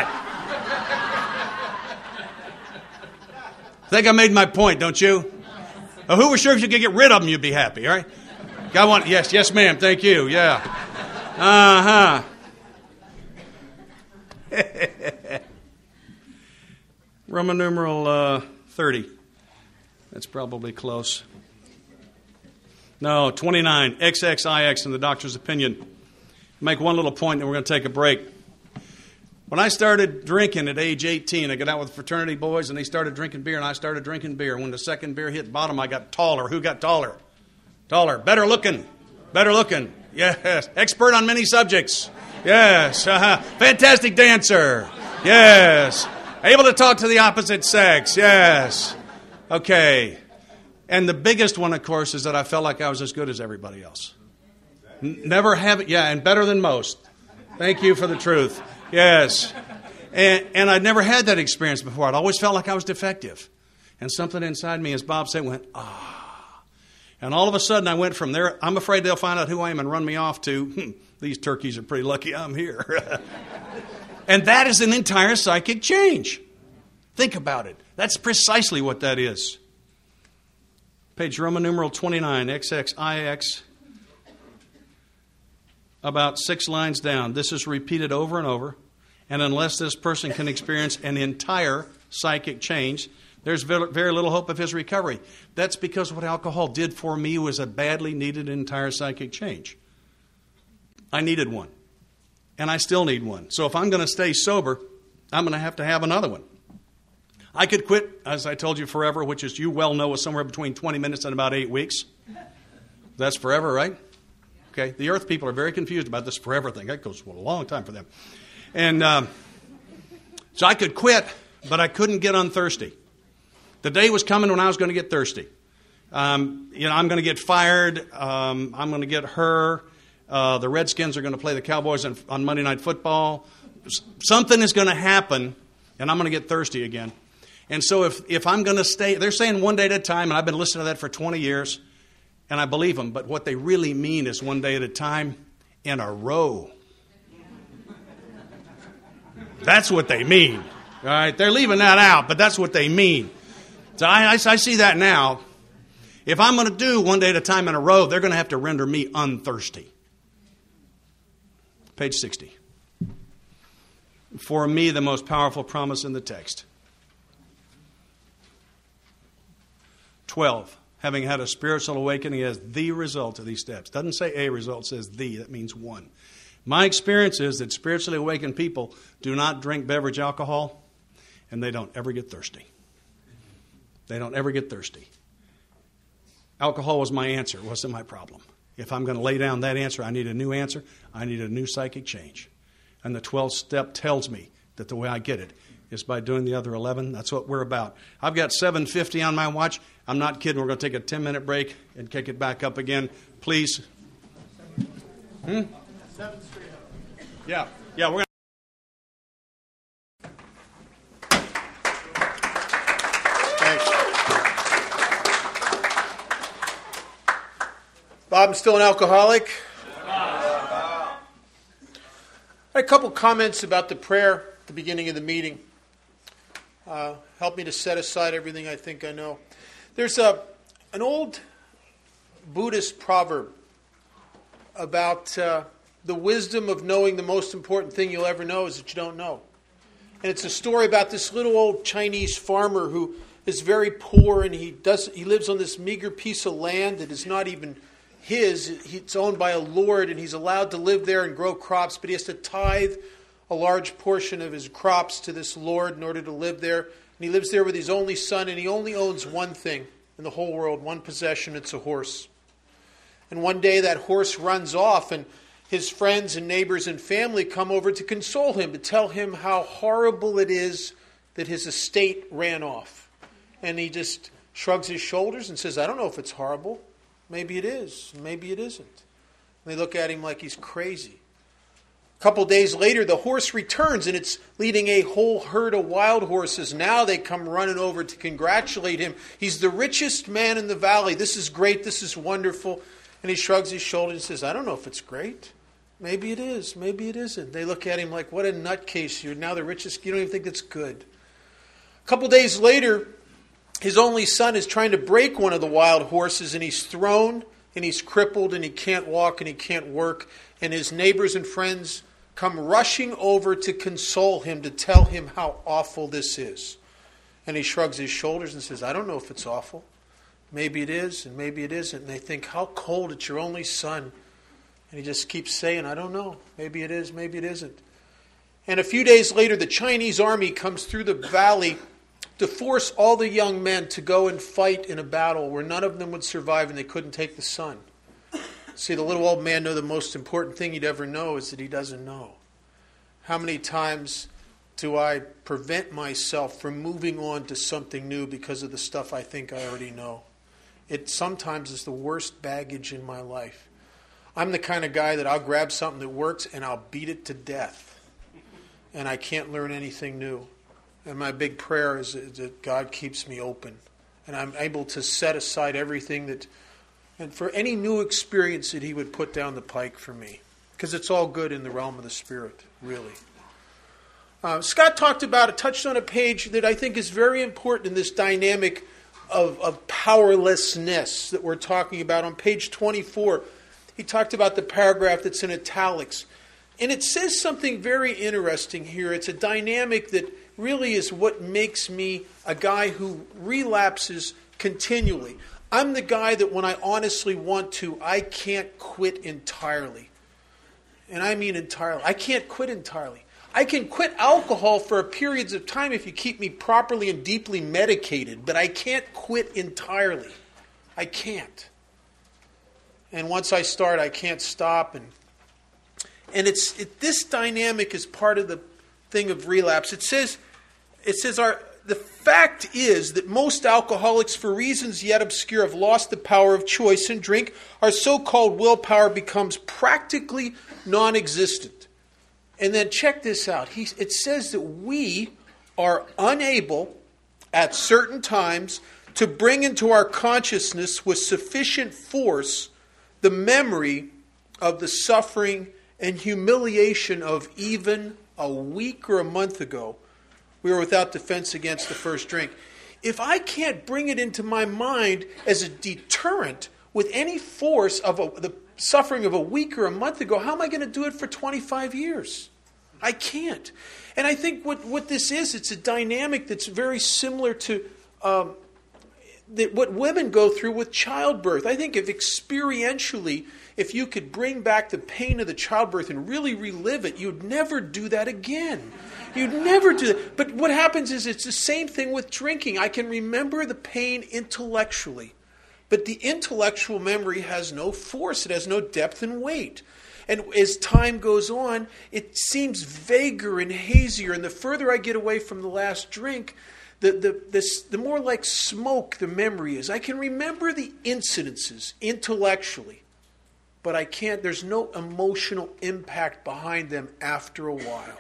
I think I made my point, don't you? Well, who was sure if you could get rid of them, you'd be happy, all right? Got one? Yes, yes, ma'am. Thank you. Yeah. Uh-huh. Roman numeral uh, thirty. That's probably close. No, twenty-nine. X X I X in the doctor's opinion. Make one little point, and we're going to take a break. When I started drinking at age eighteen, I got out with fraternity boys, and they started drinking beer, and I started drinking beer. When the second beer hit bottom, I got taller. Who got taller? Taller. Better looking. Better looking. Yes. Expert on many subjects. Yes. Uh-huh. Fantastic dancer. Yes. Able to talk to the opposite sex. Yes. Okay. And the biggest one, of course, is that I felt like I was as good as everybody else. N- never have it. Yeah, and better than most. Thank you for the truth. Yes. And, and I'd never had that experience before. I'd always felt like I was defective. And something inside me, as Bob said, went, ah. And all of a sudden I went from there, I'm afraid they'll find out who I am and run me off, to, hmm, these turkeys are pretty lucky I'm here. And that is an entire psychic change. Think about it. That's precisely what that is. Page Roman numeral twenty-nine, X X I X, about six lines down. This is repeated over and over. And unless this person can experience an entire psychic change, there's very little hope of his recovery. That's because what alcohol did for me was a badly needed entire psychic change. I needed one. And I still need one. So if I'm going to stay sober, I'm going to have to have another one. I could quit, as I told you, forever, which is, you well know, is somewhere between twenty minutes and about eight weeks. That's forever, right? Okay. The earth people are very confused about this forever thing. That goes for a long time for them. And um, so I could quit, but I couldn't get unthirsty. The day was coming when I was going to get thirsty. Um, you know, I'm going to get fired. Um, I'm going to get her. Uh, the Redskins are going to play the Cowboys on, on Monday Night Football. S- something is going to happen, and I'm going to get thirsty again. And so if, if I'm going to stay, they're saying one day at a time, and I've been listening to that for twenty years, and I believe them. But what they really mean is one day at a time in a row. That's what they mean. All right, they're leaving that out, but that's what they mean. So I, I, I see that now. If I'm going to do one day at a time in a row, they're going to have to render me unthirsty. Page sixty. For me, the most powerful promise in the text. twelve. Having had a spiritual awakening as the result of these steps. Doesn't say a result, it says the. That means one. My experience is that spiritually awakened people do not drink beverage alcohol, and they don't ever get thirsty. They don't ever get thirsty. Alcohol was my answer. It wasn't my problem. If I'm going to lay down that answer, I need a new answer. I need a new psychic change. And the twelfth step tells me that the way I get it is by doing the other eleven. That's what we're about. I've got seven fifty on my watch. I'm not kidding. We're going to take a ten-minute break and kick it back up again. Please. Hmm? Yeah. Yeah, we're going to. Bob, I'm still an alcoholic. I had a couple comments about the prayer at the beginning of the meeting. Uh, help me to set aside everything I think I know. There's a an old Buddhist proverb about uh, the wisdom of knowing the most important thing you'll ever know is that you don't know. And it's a story about this little old Chinese farmer who is very poor, and he does he lives on this meager piece of land that is not even his. It's owned by a lord, and he's allowed to live there and grow crops, but he has to tithe a large portion of his crops to this lord in order to live there. And he lives there with his only son, and he only owns one thing in the whole world, one possession. It's a horse. And one day that horse runs off, and his friends and neighbors and family come over to console him, to tell him how horrible it is that his estate ran off. And he just shrugs his shoulders and says, I don't know if it's horrible. Maybe it is. Maybe it isn't. And they look at him like he's crazy. A couple days later, the horse returns, and it's leading a whole herd of wild horses. Now they come running over to congratulate him. He's the richest man in the valley. This is great. This is wonderful. And he shrugs his shoulders and says, I don't know if it's great. Maybe it is. Maybe it isn't. They look at him like, what a nutcase. You're now the richest. You don't even think that's good. A couple days later, his only son is trying to break one of the wild horses, and he's thrown, and he's crippled, and he can't walk, and he can't work. And his neighbors and friends come rushing over to console him, to tell him how awful this is. And he shrugs his shoulders and says, I don't know if it's awful. Maybe it is, and maybe it isn't. And they think, how cold, it's your only son. And he just keeps saying, I don't know. Maybe it is, maybe it isn't. And a few days later, the Chinese army comes through the valley to force all the young men to go and fight in a battle where none of them would survive, and they couldn't take the son. See, the little old man knew the most important thing he'd ever know is that he doesn't know. How many times do I prevent myself from moving on to something new because of the stuff I think I already know? It sometimes is the worst baggage in my life. I'm the kind of guy that I'll grab something that works and I'll beat it to death. And I can't learn anything new. And my big prayer is that God keeps me open. And I'm able to set aside everything that, and for any new experience that he would put down the pike for me. Because it's all good in the realm of the Spirit, really. Uh, Scott talked about, touched on a page that I think is very important in this dynamic of, of powerlessness that we're talking about. On page twenty-four, he talked about the paragraph that's in italics. And it says something very interesting here. It's a dynamic that really is what makes me a guy who relapses continually. I'm the guy that when I honestly want to, I can't quit entirely. And I mean entirely. I can't quit entirely. I can quit alcohol for periods of time if you keep me properly and deeply medicated, but I can't quit entirely. I can't. And once I start, I can't stop. And and it's it, this dynamic is part of the thing of relapse. It says, it says our the fact is that most alcoholics, for reasons yet obscure, have lost the power of choice and drink. Our so-called willpower becomes practically non-existent. And then check this out. He, it says that we are unable at certain times to bring into our consciousness with sufficient force the memory of the suffering and humiliation of even a week or a month ago. We were without defense against the first drink. If I can't bring it into my mind as a deterrent with any force of a, the suffering of a week or a month ago, how am I going to do it for twenty-five years? I can't. And I think what, what this is, it's a dynamic that's very similar to um, the, what women go through with childbirth. I think if experientially, if you could bring back the pain of the childbirth and really relive it, you'd never do that again. You'd never do that. But what happens is it's the same thing with drinking. I can remember the pain intellectually, but the intellectual memory has no force. It has no depth and weight. And as time goes on, it seems vaguer and hazier. And the further I get away from the last drink, the, the, this, the more like smoke the memory is. I can remember the incidences intellectually, but I can't, there's no emotional impact behind them after a while.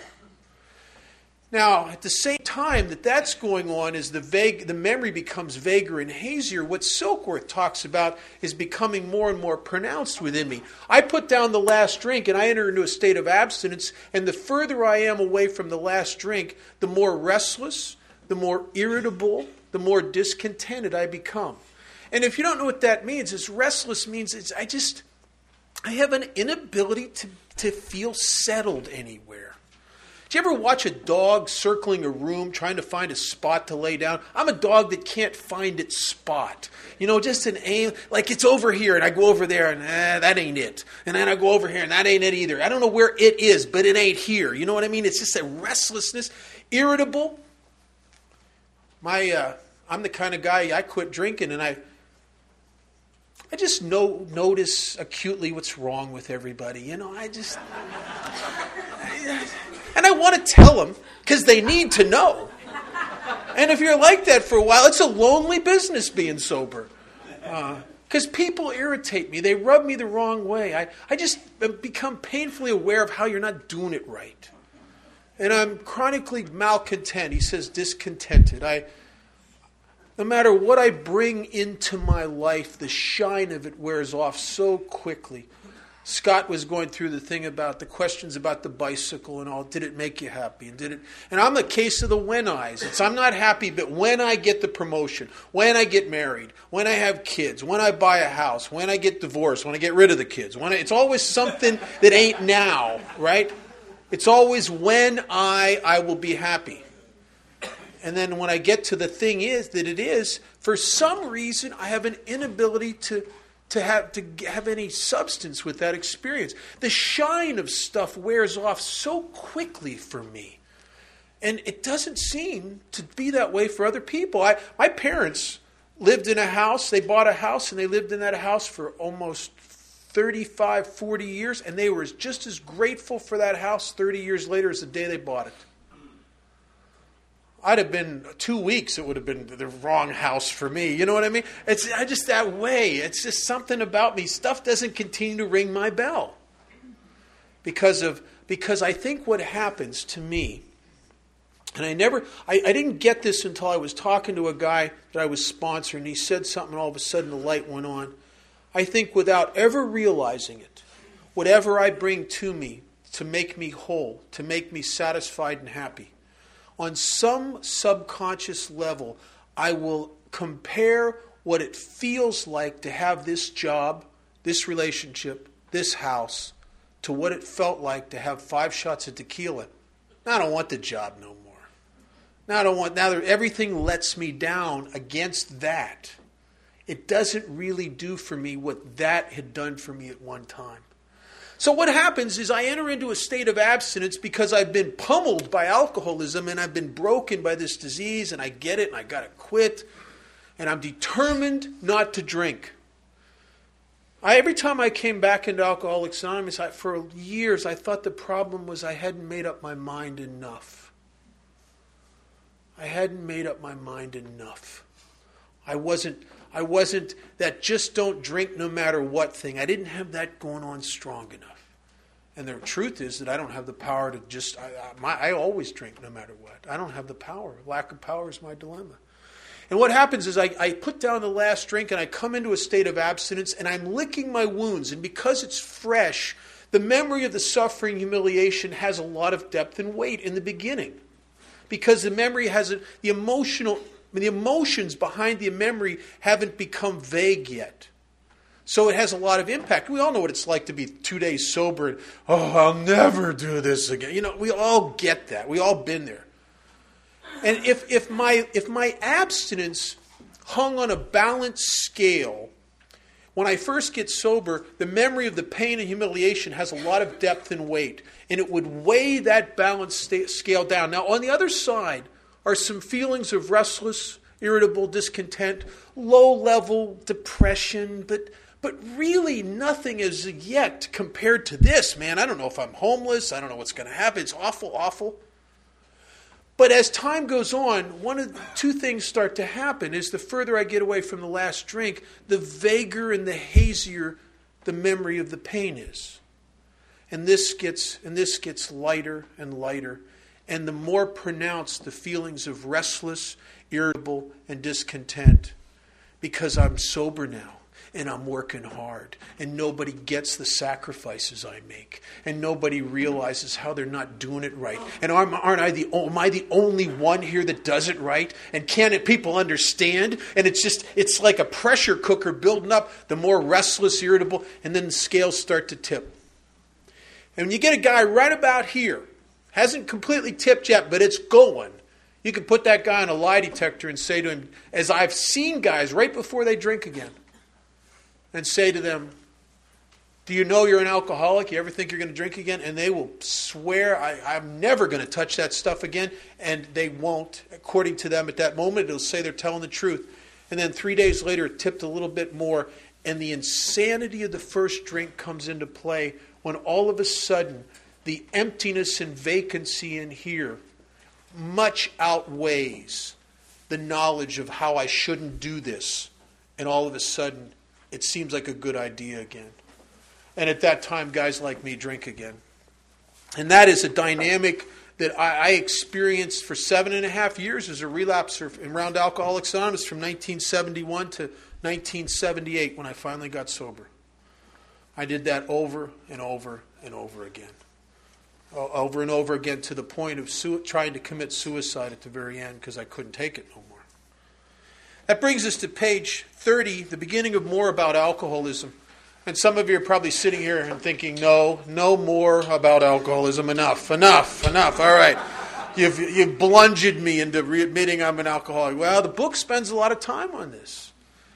Now, at the same time that that's going on, as the vague, the memory becomes vaguer and hazier, what Silkworth talks about is becoming more and more pronounced within me. I put down the last drink and I enter into a state of abstinence, and the further I am away from the last drink, the more restless, the more irritable, the more discontented I become. And if you don't know what that means, it's restless means it's, I just, I have an inability to, to feel settled anywhere. Do you ever watch a dog circling a room trying to find a spot to lay down? I'm a dog that can't find its spot. You know, just an aim, like it's over here and I go over there and eh, that ain't it. And then I go over here and that ain't it either. I don't know where it is, but it ain't here. You know what I mean? It's just a restlessness, irritable. My, uh, I'm the kind of guy, I quit drinking and I I just know, notice acutely what's wrong with everybody. You know, I just... I, and I want to tell them because they need to know. And if you're like that for a while, it's a lonely business being sober. Because uh, people irritate me. They rub me the wrong way. I, I just become painfully aware of how you're not doing it right. And I'm chronically malcontent. He says discontented. I... No matter what I bring into my life, the shine of it wears off so quickly. Scott was going through the thing about the questions about the bicycle and all. Did it make you happy? And did it? And I'm the case of the when I's. It's I'm not happy, but when I get the promotion, when I get married, when I have kids, when I buy a house, when I get divorced, when I get rid of the kids, when I, it's always something that ain't now, right? It's always when I I will be happy. And then when I get to the thing is that it is, for some reason, I have an inability to, to have to have any substance with that experience. The shine of stuff wears off so quickly for me. And it doesn't seem to be that way for other people. I, my parents lived in a house. They bought a house, and they lived in that house for almost thirty-five, forty years. And they were just as grateful for that house thirty years later as the day they bought it. I'd have been two weeks, it would have been the wrong house for me. You know what I mean? It's I just that way. It's just something about me. Stuff doesn't continue to ring my bell. Because of because I think what happens to me, and I never I, I didn't get this until I was talking to a guy that I was sponsoring. He said something, and all of a sudden the light went on. I think without ever realizing it, whatever I bring to me to make me whole, to make me satisfied and happy. On some subconscious level, I will compare what it feels like to have this job, this relationship, this house, to what it felt like to have five shots of tequila. Now I don't want the job no more. Now I don't want, now everything lets me down against that. It doesn't really do for me what that had done for me at one time. So what happens is I enter into a state of abstinence because I've been pummeled by alcoholism and I've been broken by this disease and I get it and I got to quit and I'm determined not to drink. I, every time I came back into Alcoholics Anonymous, I, for years I thought the problem was I hadn't made up my mind enough. I hadn't made up my mind enough. I wasn't I wasn't that just don't drink no matter what thing. I didn't have that going on strong enough. And the truth is that I don't have the power to just, I, I, my, I always drink no matter what. I don't have the power. Lack of power is my dilemma. And what happens is I, I put down the last drink and I come into a state of abstinence and I'm licking my wounds. And because it's fresh, the memory of the suffering, humiliation has a lot of depth and weight in the beginning. Because the memory has a, the emotional the emotions behind the memory haven't become vague yet. So it has a lot of impact. We all know what it's like to be two days sober and, oh, I'll never do this again. You know, we all get that. We all been there. And if, if my if my abstinence hung on a balanced scale, when I first get sober, the memory of the pain and humiliation has a lot of depth and weight. And it would weigh that balanced sta- scale down. Now, on the other side are some feelings of restless, irritable, discontent, low-level depression, but but really nothing as yet compared to this, man. I don't know if I'm homeless. I don't know what's going to happen. It's awful, awful. But as time goes on, one of the two things start to happen is the further I get away from the last drink, the vaguer and the hazier the memory of the pain is. And this gets and this gets lighter and lighter. And the more pronounced the feelings of restless, irritable, and discontent, because I'm sober now and I'm working hard and nobody gets the sacrifices I make and nobody realizes how they're not doing it right. And aren't I the am I the only one here that does it right? And can't it, people understand? And it's just it's like a pressure cooker building up. The more restless, irritable, and then the scales start to tip. And when you get a guy right about here, hasn't completely tipped yet, but it's going. You can put that guy on a lie detector and say to him, as I've seen guys right before they drink again, and say to them, do you know you're an alcoholic? You ever think you're going to drink again? And they will swear, I, I'm never going to touch that stuff again. And they won't. According to them at that moment, it'll say they're telling the truth. And then three days later, it tipped a little bit more. And the insanity of the first drink comes into play when all of a sudden, the emptiness and vacancy in here much outweighs the knowledge of how I shouldn't do this. And all of a sudden, it seems like a good idea again. And at that time, guys like me drink again. And that is a dynamic that I, I experienced for seven and a half years as a relapser around Alcoholics Anonymous from nineteen seventy-one to nineteen seventy-eight when I finally got sober. I did that over and over and over again. Over and over again to the point of su- trying to commit suicide at the very end because I couldn't take it no more. That brings us to page thirty, the beginning of More About Alcoholism. And some of you are probably sitting here and thinking, no, no more about alcoholism. Enough, enough, enough. All right. You've, you've blunged me into admitting I'm an alcoholic. Well, the book spends a lot of time on this.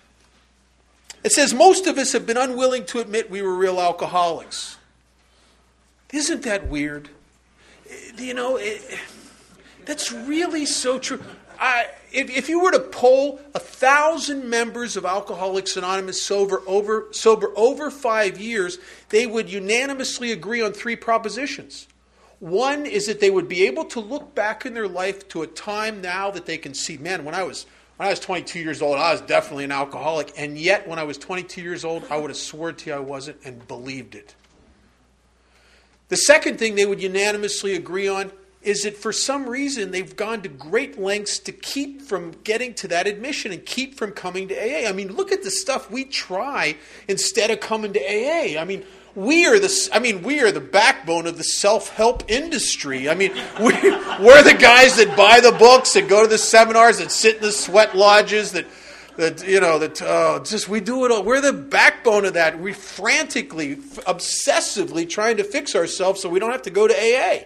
It says most of us have been unwilling to admit we were real alcoholics. Isn't that weird? You know, it, that's really so true. I, if, if you were to poll a thousand members of Alcoholics Anonymous sober over, sober over five years, they would unanimously agree on three propositions. One is that they would be able to look back in their life to a time now that they can see, man, when I was when I was twenty-two years old, I was definitely an alcoholic. And yet, when I was twenty-two years old, I would have sworn to you I wasn't and believed it. The second thing they would unanimously agree on is that for some reason they've gone to great lengths to keep from getting to that admission and keep from coming to A A. I mean, look at the stuff we try instead of coming to A A. I mean, we are the I mean, we are the backbone of the self-help industry. I mean, we, we're the guys that buy the books, that go to the seminars, that sit in the sweat lodges, that that you know that uh, just we do it all. We're the backbone of that. We frantically, obsessively trying to fix ourselves so we don't have to go to A A.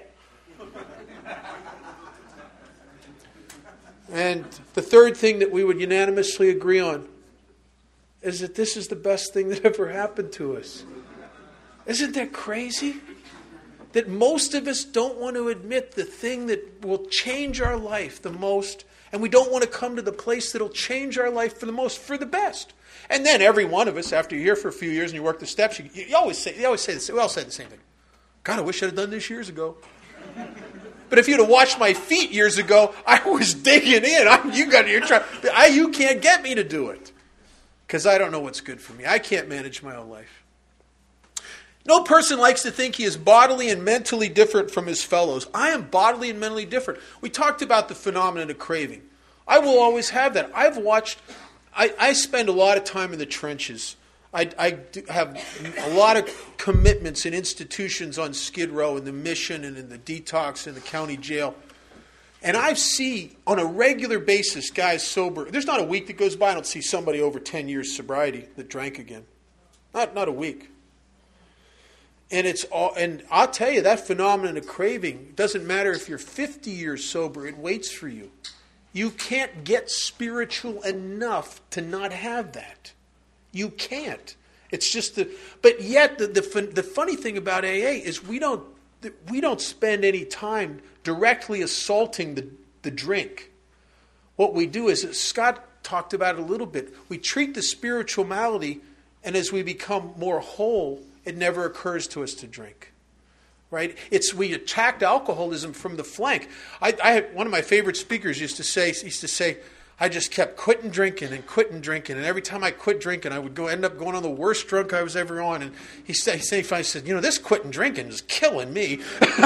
And the third thing that we would unanimously agree on is that this is the best thing that ever happened to us. Isn't that crazy? That most of us don't want to admit the thing that will change our life the most, and we don't want to come to the place that will change our life for the most, for the best. And then every one of us, after you're here for a few years and you work the steps, you, you always say, you always say this, we all say the same thing. God, I wish I'd have done this years ago. But if you'd have watched my feet years ago, I was digging in. I, you got you're trying. I, you can't get me to do it because I don't know what's good for me. I can't manage my own life. No person likes to think he is bodily and mentally different from his fellows. I am bodily and mentally different. We talked about the phenomenon of craving. I will always have that. I've watched. I, I spend a lot of time in the trenches. I, I do have a lot of commitments in institutions on Skid Row and the mission and in the detox and the county jail. And I see on a regular basis guys sober. There's not a week that goes by I don't see somebody over ten years sobriety that drank again. Not not a week. And it's all, and I'll tell you, that phenomenon of craving doesn't matter if you're fifty years sober, it waits for you. You can't get spiritual enough to not have that. You can't. It's just the. But yet, the, the the funny thing about A A is we don't we don't spend any time directly assaulting the the drink. What we do is, Scott talked about it a little bit. We treat the spiritual malady, and as we become more whole, it never occurs to us to drink. Right? It's we attacked alcoholism from the flank. I, I had one of my favorite speakers used to say used to say. I just kept quitting drinking and quitting drinking. And every time I quit drinking, I would go end up going on the worst drunk I was ever on. And he said, he finally said, you know, this quitting drinking is killing me.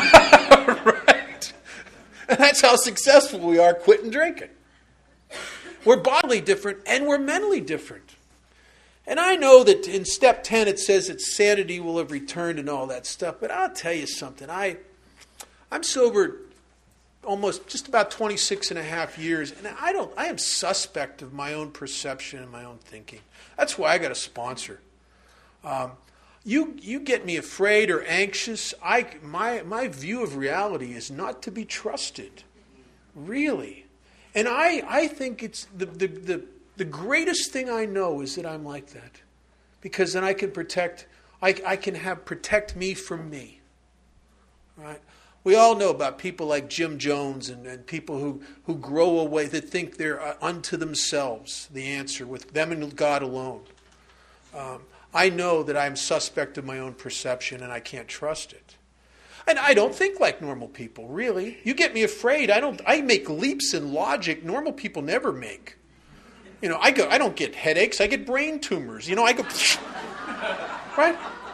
Right? And that's how successful we are quitting drinking. We're bodily different and we're mentally different. And I know that in step ten it says that sanity will have returned and all that stuff. But I'll tell you something. I, I'm sober almost just about twenty-six and a half years, and I don't. I am suspect of my own perception and my own thinking. That's why I got a sponsor. Um, you you get me afraid or anxious. I my my view of reality is not to be trusted, really. And I I think it's the the the, the greatest thing I know is that I'm like that, because then I can protect. I I can have protect me from me. Right. We all know about people like Jim Jones and, and people who, who grow away, that think they're uh, unto themselves the answer, with them and God alone. Um, I know that I'm suspect of my own perception and I can't trust it. And I don't think like normal people, really. You get me afraid. I don't. I make leaps in logic normal people never make. You know, I go. I don't get headaches. I get brain tumors. You know, I go. Right?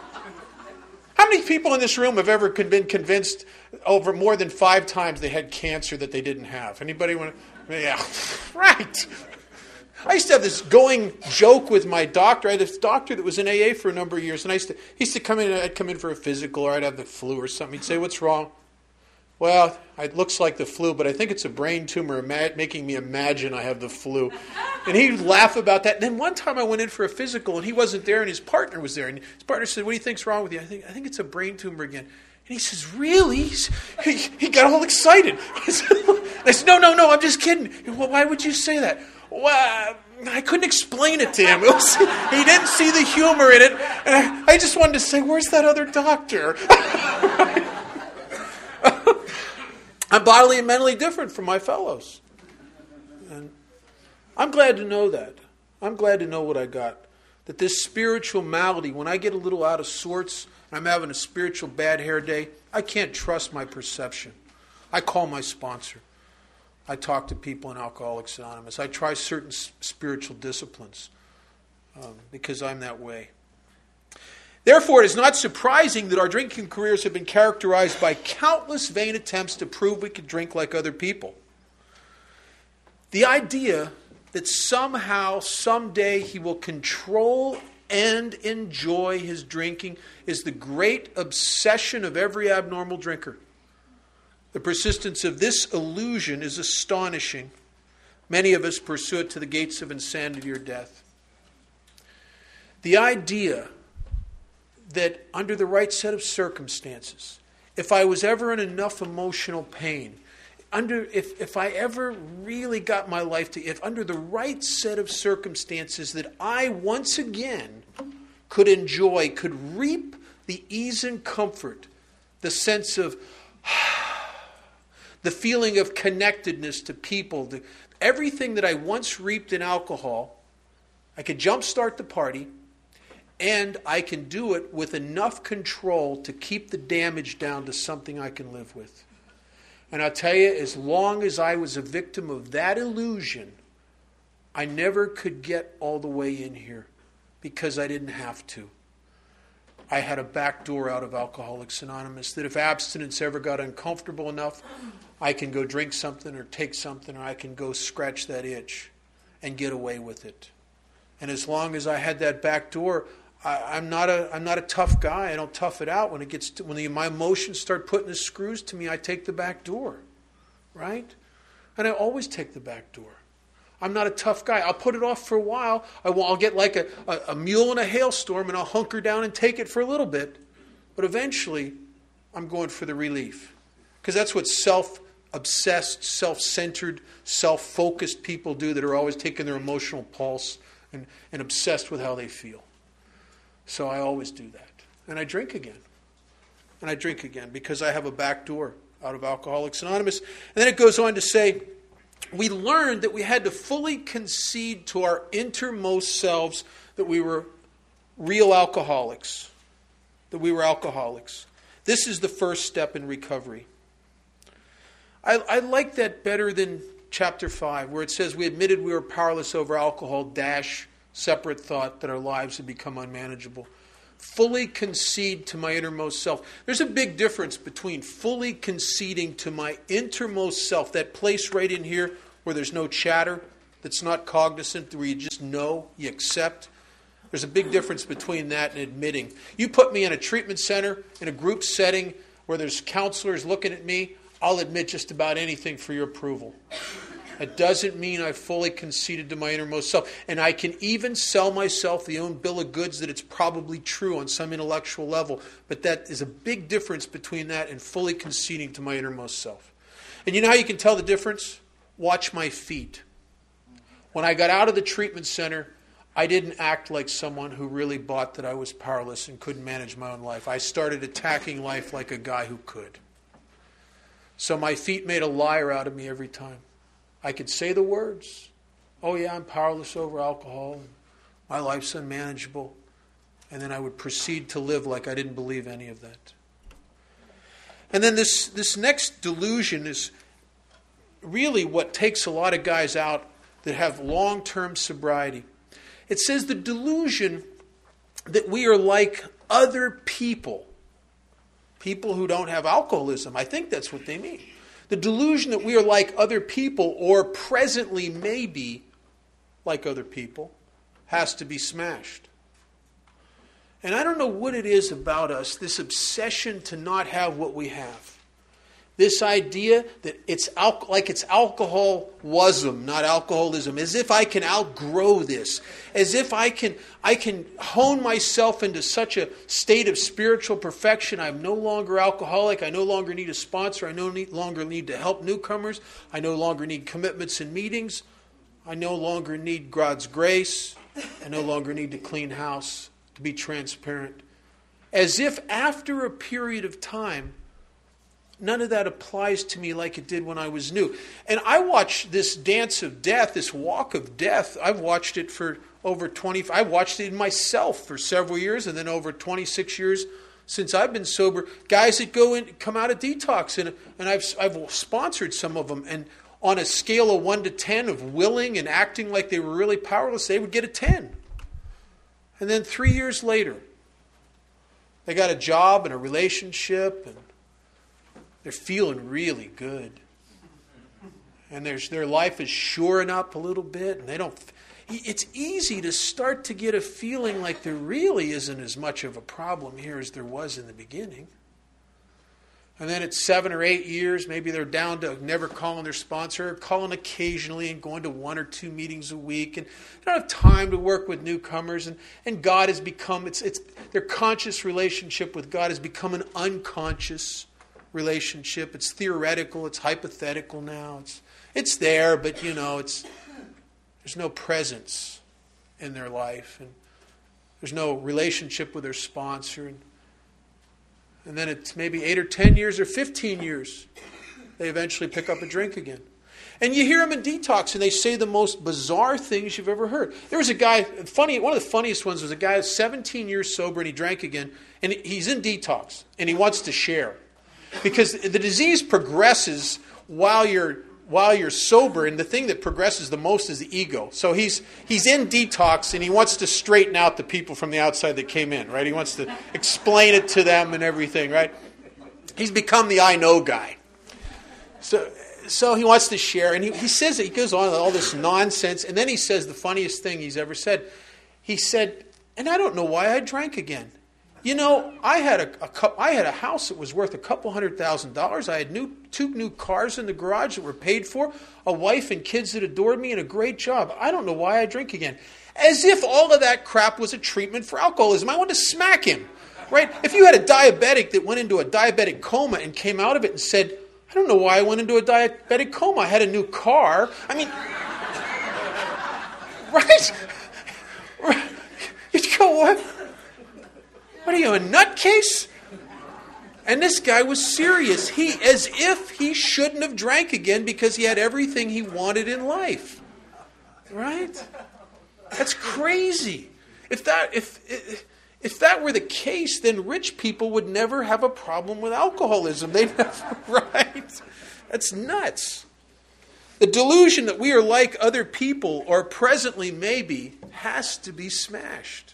How many people in this room have ever been convinced over more than five times they had cancer that they didn't have? Anybody want to? Yeah, right. I used to have this going joke with my doctor. I had this doctor that was in A A for a number of years, and I used to he used to come in. I'd come in for a physical, or I'd have the flu or something. He'd say, "What's wrong?" Well, it looks like the flu, but I think it's a brain tumor making me imagine I have the flu. And he'd laugh about that. And then one time I went in for a physical, and he wasn't there, and his partner was there. And his partner said, "What do you think's wrong with you?" I think I think it's a brain tumor again. And he says, "Really?" He, he got all excited. I said, "No, no, no, I'm just kidding." Well, why would you say that? Well, I couldn't explain it to him. It was, he didn't see the humor in it. And I, I just wanted to say, "Where's that other doctor?" I'm bodily and mentally different from my fellows. And I'm glad to know that. I'm glad to know what I got. That this spiritual malady, when I get a little out of sorts, and I'm having a spiritual bad hair day, I can't trust my perception. I call my sponsor. I talk to people in Alcoholics Anonymous. I try certain spiritual disciplines um, because I'm that way. Therefore, it is not surprising that our drinking careers have been characterized by countless vain attempts to prove we could drink like other people. The idea that somehow, someday, he will control and enjoy his drinking is the great obsession of every abnormal drinker. The persistence of this illusion is astonishing. Many of us pursue it to the gates of insanity or death. The idea that under the right set of circumstances, if I was ever in enough emotional pain, under if, if I ever really got my life to, if under the right set of circumstances that I once again could enjoy, could reap the ease and comfort, the sense of, the feeling of connectedness to people, the, everything that I once reaped in alcohol, I could jumpstart the party, and I can do it with enough control to keep the damage down to something I can live with. And I'll tell you, as long as I was a victim of that illusion, I never could get all the way in here because I didn't have to. I had a back door out of Alcoholics Anonymous that if abstinence ever got uncomfortable enough, I can go drink something or take something, or I can go scratch that itch and get away with it. And as long as I had that back door, I, I'm not a I'm not a tough guy. I don't tough it out when it gets to, when the, my emotions start putting the screws to me. I take the back door, right? And I always take the back door. I'm not a tough guy. I'll put it off for a while. I will, I'll get like a, a, a mule in a hailstorm, and I'll hunker down and take it for a little bit. But eventually, I'm going for the relief, because that's what self-obsessed, self-centered, self-focused people do that are always taking their emotional pulse and, and obsessed with how they feel. So I always do that. And I drink again. And I drink again because I have a back door out of Alcoholics Anonymous. And then it goes on to say, we learned that we had to fully concede to our innermost selves that we were real alcoholics. That we were alcoholics. This is the first step in recovery. I, I like that better than chapter five, where it says we admitted we were powerless over alcohol, dash, separate thought that our lives had become unmanageable. Fully concede to my innermost self. There's a big difference between fully conceding to my innermost self, that place right in here where there's no chatter, that's not cognizant, where you just know, you accept. There's a big difference between that and admitting. You put me in a treatment center, in a group setting where there's counselors looking at me, I'll admit just about anything for your approval. It doesn't mean I've fully conceded to my innermost self. And I can even sell myself the own bill of goods that it's probably true on some intellectual level. But that is a big difference between that and fully conceding to my innermost self. And you know how you can tell the difference? Watch my feet. When I got out of the treatment center, I didn't act like someone who really bought that I was powerless and couldn't manage my own life. I started attacking life like a guy who could. So my feet made a liar out of me every time. I could say the words, oh yeah, I'm powerless over alcohol, and my life's unmanageable, and then I would proceed to live like I didn't believe any of that. And then this, this next delusion is really what takes a lot of guys out that have long-term sobriety. It says the delusion that we are like other people, people who don't have alcoholism. I think that's what they mean. The delusion that we are like other people, or presently maybe like other people, has to be smashed. And I don't know what it is about us, this obsession to not have what we have. This idea that it's al- like it's alcoholism, not alcoholism, as if I can outgrow this, as if I can I can hone myself into such a state of spiritual perfection. I'm no longer alcoholic. I no longer need a sponsor. I no need, longer need to help newcomers. I no longer need commitments and meetings. I no longer need God's grace. I no longer need to clean house, to be transparent. As if after a period of time, none of that applies to me like it did when I was new. And I watch this dance of death, this walk of death. I've watched it for over twenty. I watched it in myself for several years, and then over twenty-six years since I've been sober. Guys that go in, come out of detox, and and I've I've sponsored some of them. And on a scale of one to ten of willing and acting like they were really powerless, they would get a ten. And then three years later, They got a job and a relationship, and they're feeling really good. And there's, their life is shoring up a little bit, and they don't. It's easy to start to get a feeling like there really isn't as much of a problem here as there was in the beginning. And then it's seven or eight years, maybe they're down to never calling their sponsor, or calling occasionally and going to one or two meetings a week, and they don't have time to work with newcomers. And, and God has become, it's it's their conscious relationship with God has become an unconscious relationship. It's theoretical, it's hypothetical now. It's it's there, but you know, it's there's no presence in their life, and there's no relationship with their sponsor. And, And then it's maybe eight or ten years or fifteen years, they eventually pick up a drink again. And you hear them in detox, and they say the most bizarre things you've ever heard. There was a guy, funny. One of the funniest ones was a guy who's seventeen years sober, and he drank again, and he's in detox, and he wants to share. Because the disease progresses while you're while you're sober, and the thing that progresses the most is the ego. So he's he's in detox, and he wants to straighten out the people from the outside that came in, right? He wants to explain it to them and everything, right? He's become the I know guy. So so he wants to share, and he, he says it, he goes on with all this nonsense, and then he says the funniest thing he's ever said. He said, and I don't know why I drank again. You know, I had a, a I had a house that was worth a couple hundred thousand dollars. I had new two new cars in the garage that were paid for, a wife and kids that adored me, and a great job. I don't know why I drink again. As if all of that crap was a treatment for alcoholism. I wanted to smack him, right? If you had a diabetic that went into a diabetic coma and came out of it and said, I don't know why I went into a diabetic coma. I had a new car. I mean, right? right? You'd go, what? What are you, a nutcase? And this guy was serious. He, as if he shouldn't have drank again because he had everything he wanted in life. Right? That's crazy. If that, if, if, if that were the case, then rich people would never have a problem with alcoholism. They never, right? That's nuts. The delusion that we are like other people, or presently maybe, has to be smashed.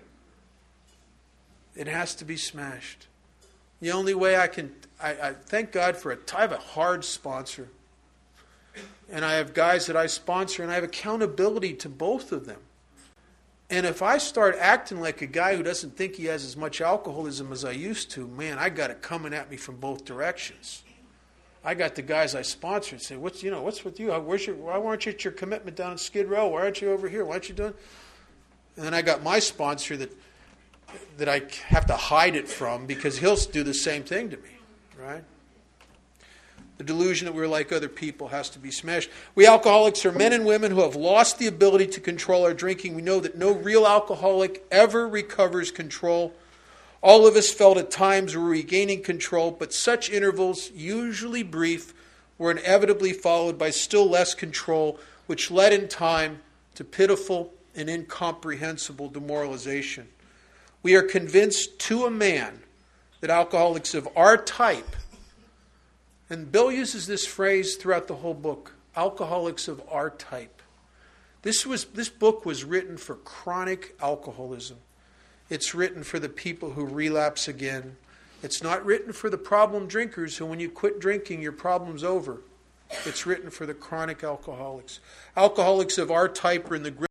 It has to be smashed. The only way I can, I, I thank God for it. I have a hard sponsor. And I have guys that I sponsor, and I have accountability to both of them. And if I start acting like a guy who doesn't think he has as much alcoholism as I used to, man, I got it coming at me from both directions. I got the guys I sponsor and say, "What's you know, what's with you? Where's your? Why aren't you at your commitment down in Skid Row? Why aren't you over here? Why aren't you doing?" And then I got my sponsor that. that I have to hide it from because he'll do the same thing to me, right? The delusion that we're like other people has to be smashed. We alcoholics are men and women who have lost the ability to control our drinking. We know that no real alcoholic ever recovers control. All of us felt at times we're regaining control, but such intervals, usually brief, were inevitably followed by still less control, which led in time to pitiful and incomprehensible demoralization. We are convinced to a man that alcoholics of our type, and Bill uses this phrase throughout the whole book, alcoholics of our type. This was this book was written for chronic alcoholism. It's written for the people who relapse again. It's not written for the problem drinkers who when you quit drinking, your problem's over. It's written for the chronic alcoholics. Alcoholics of our type are in the grip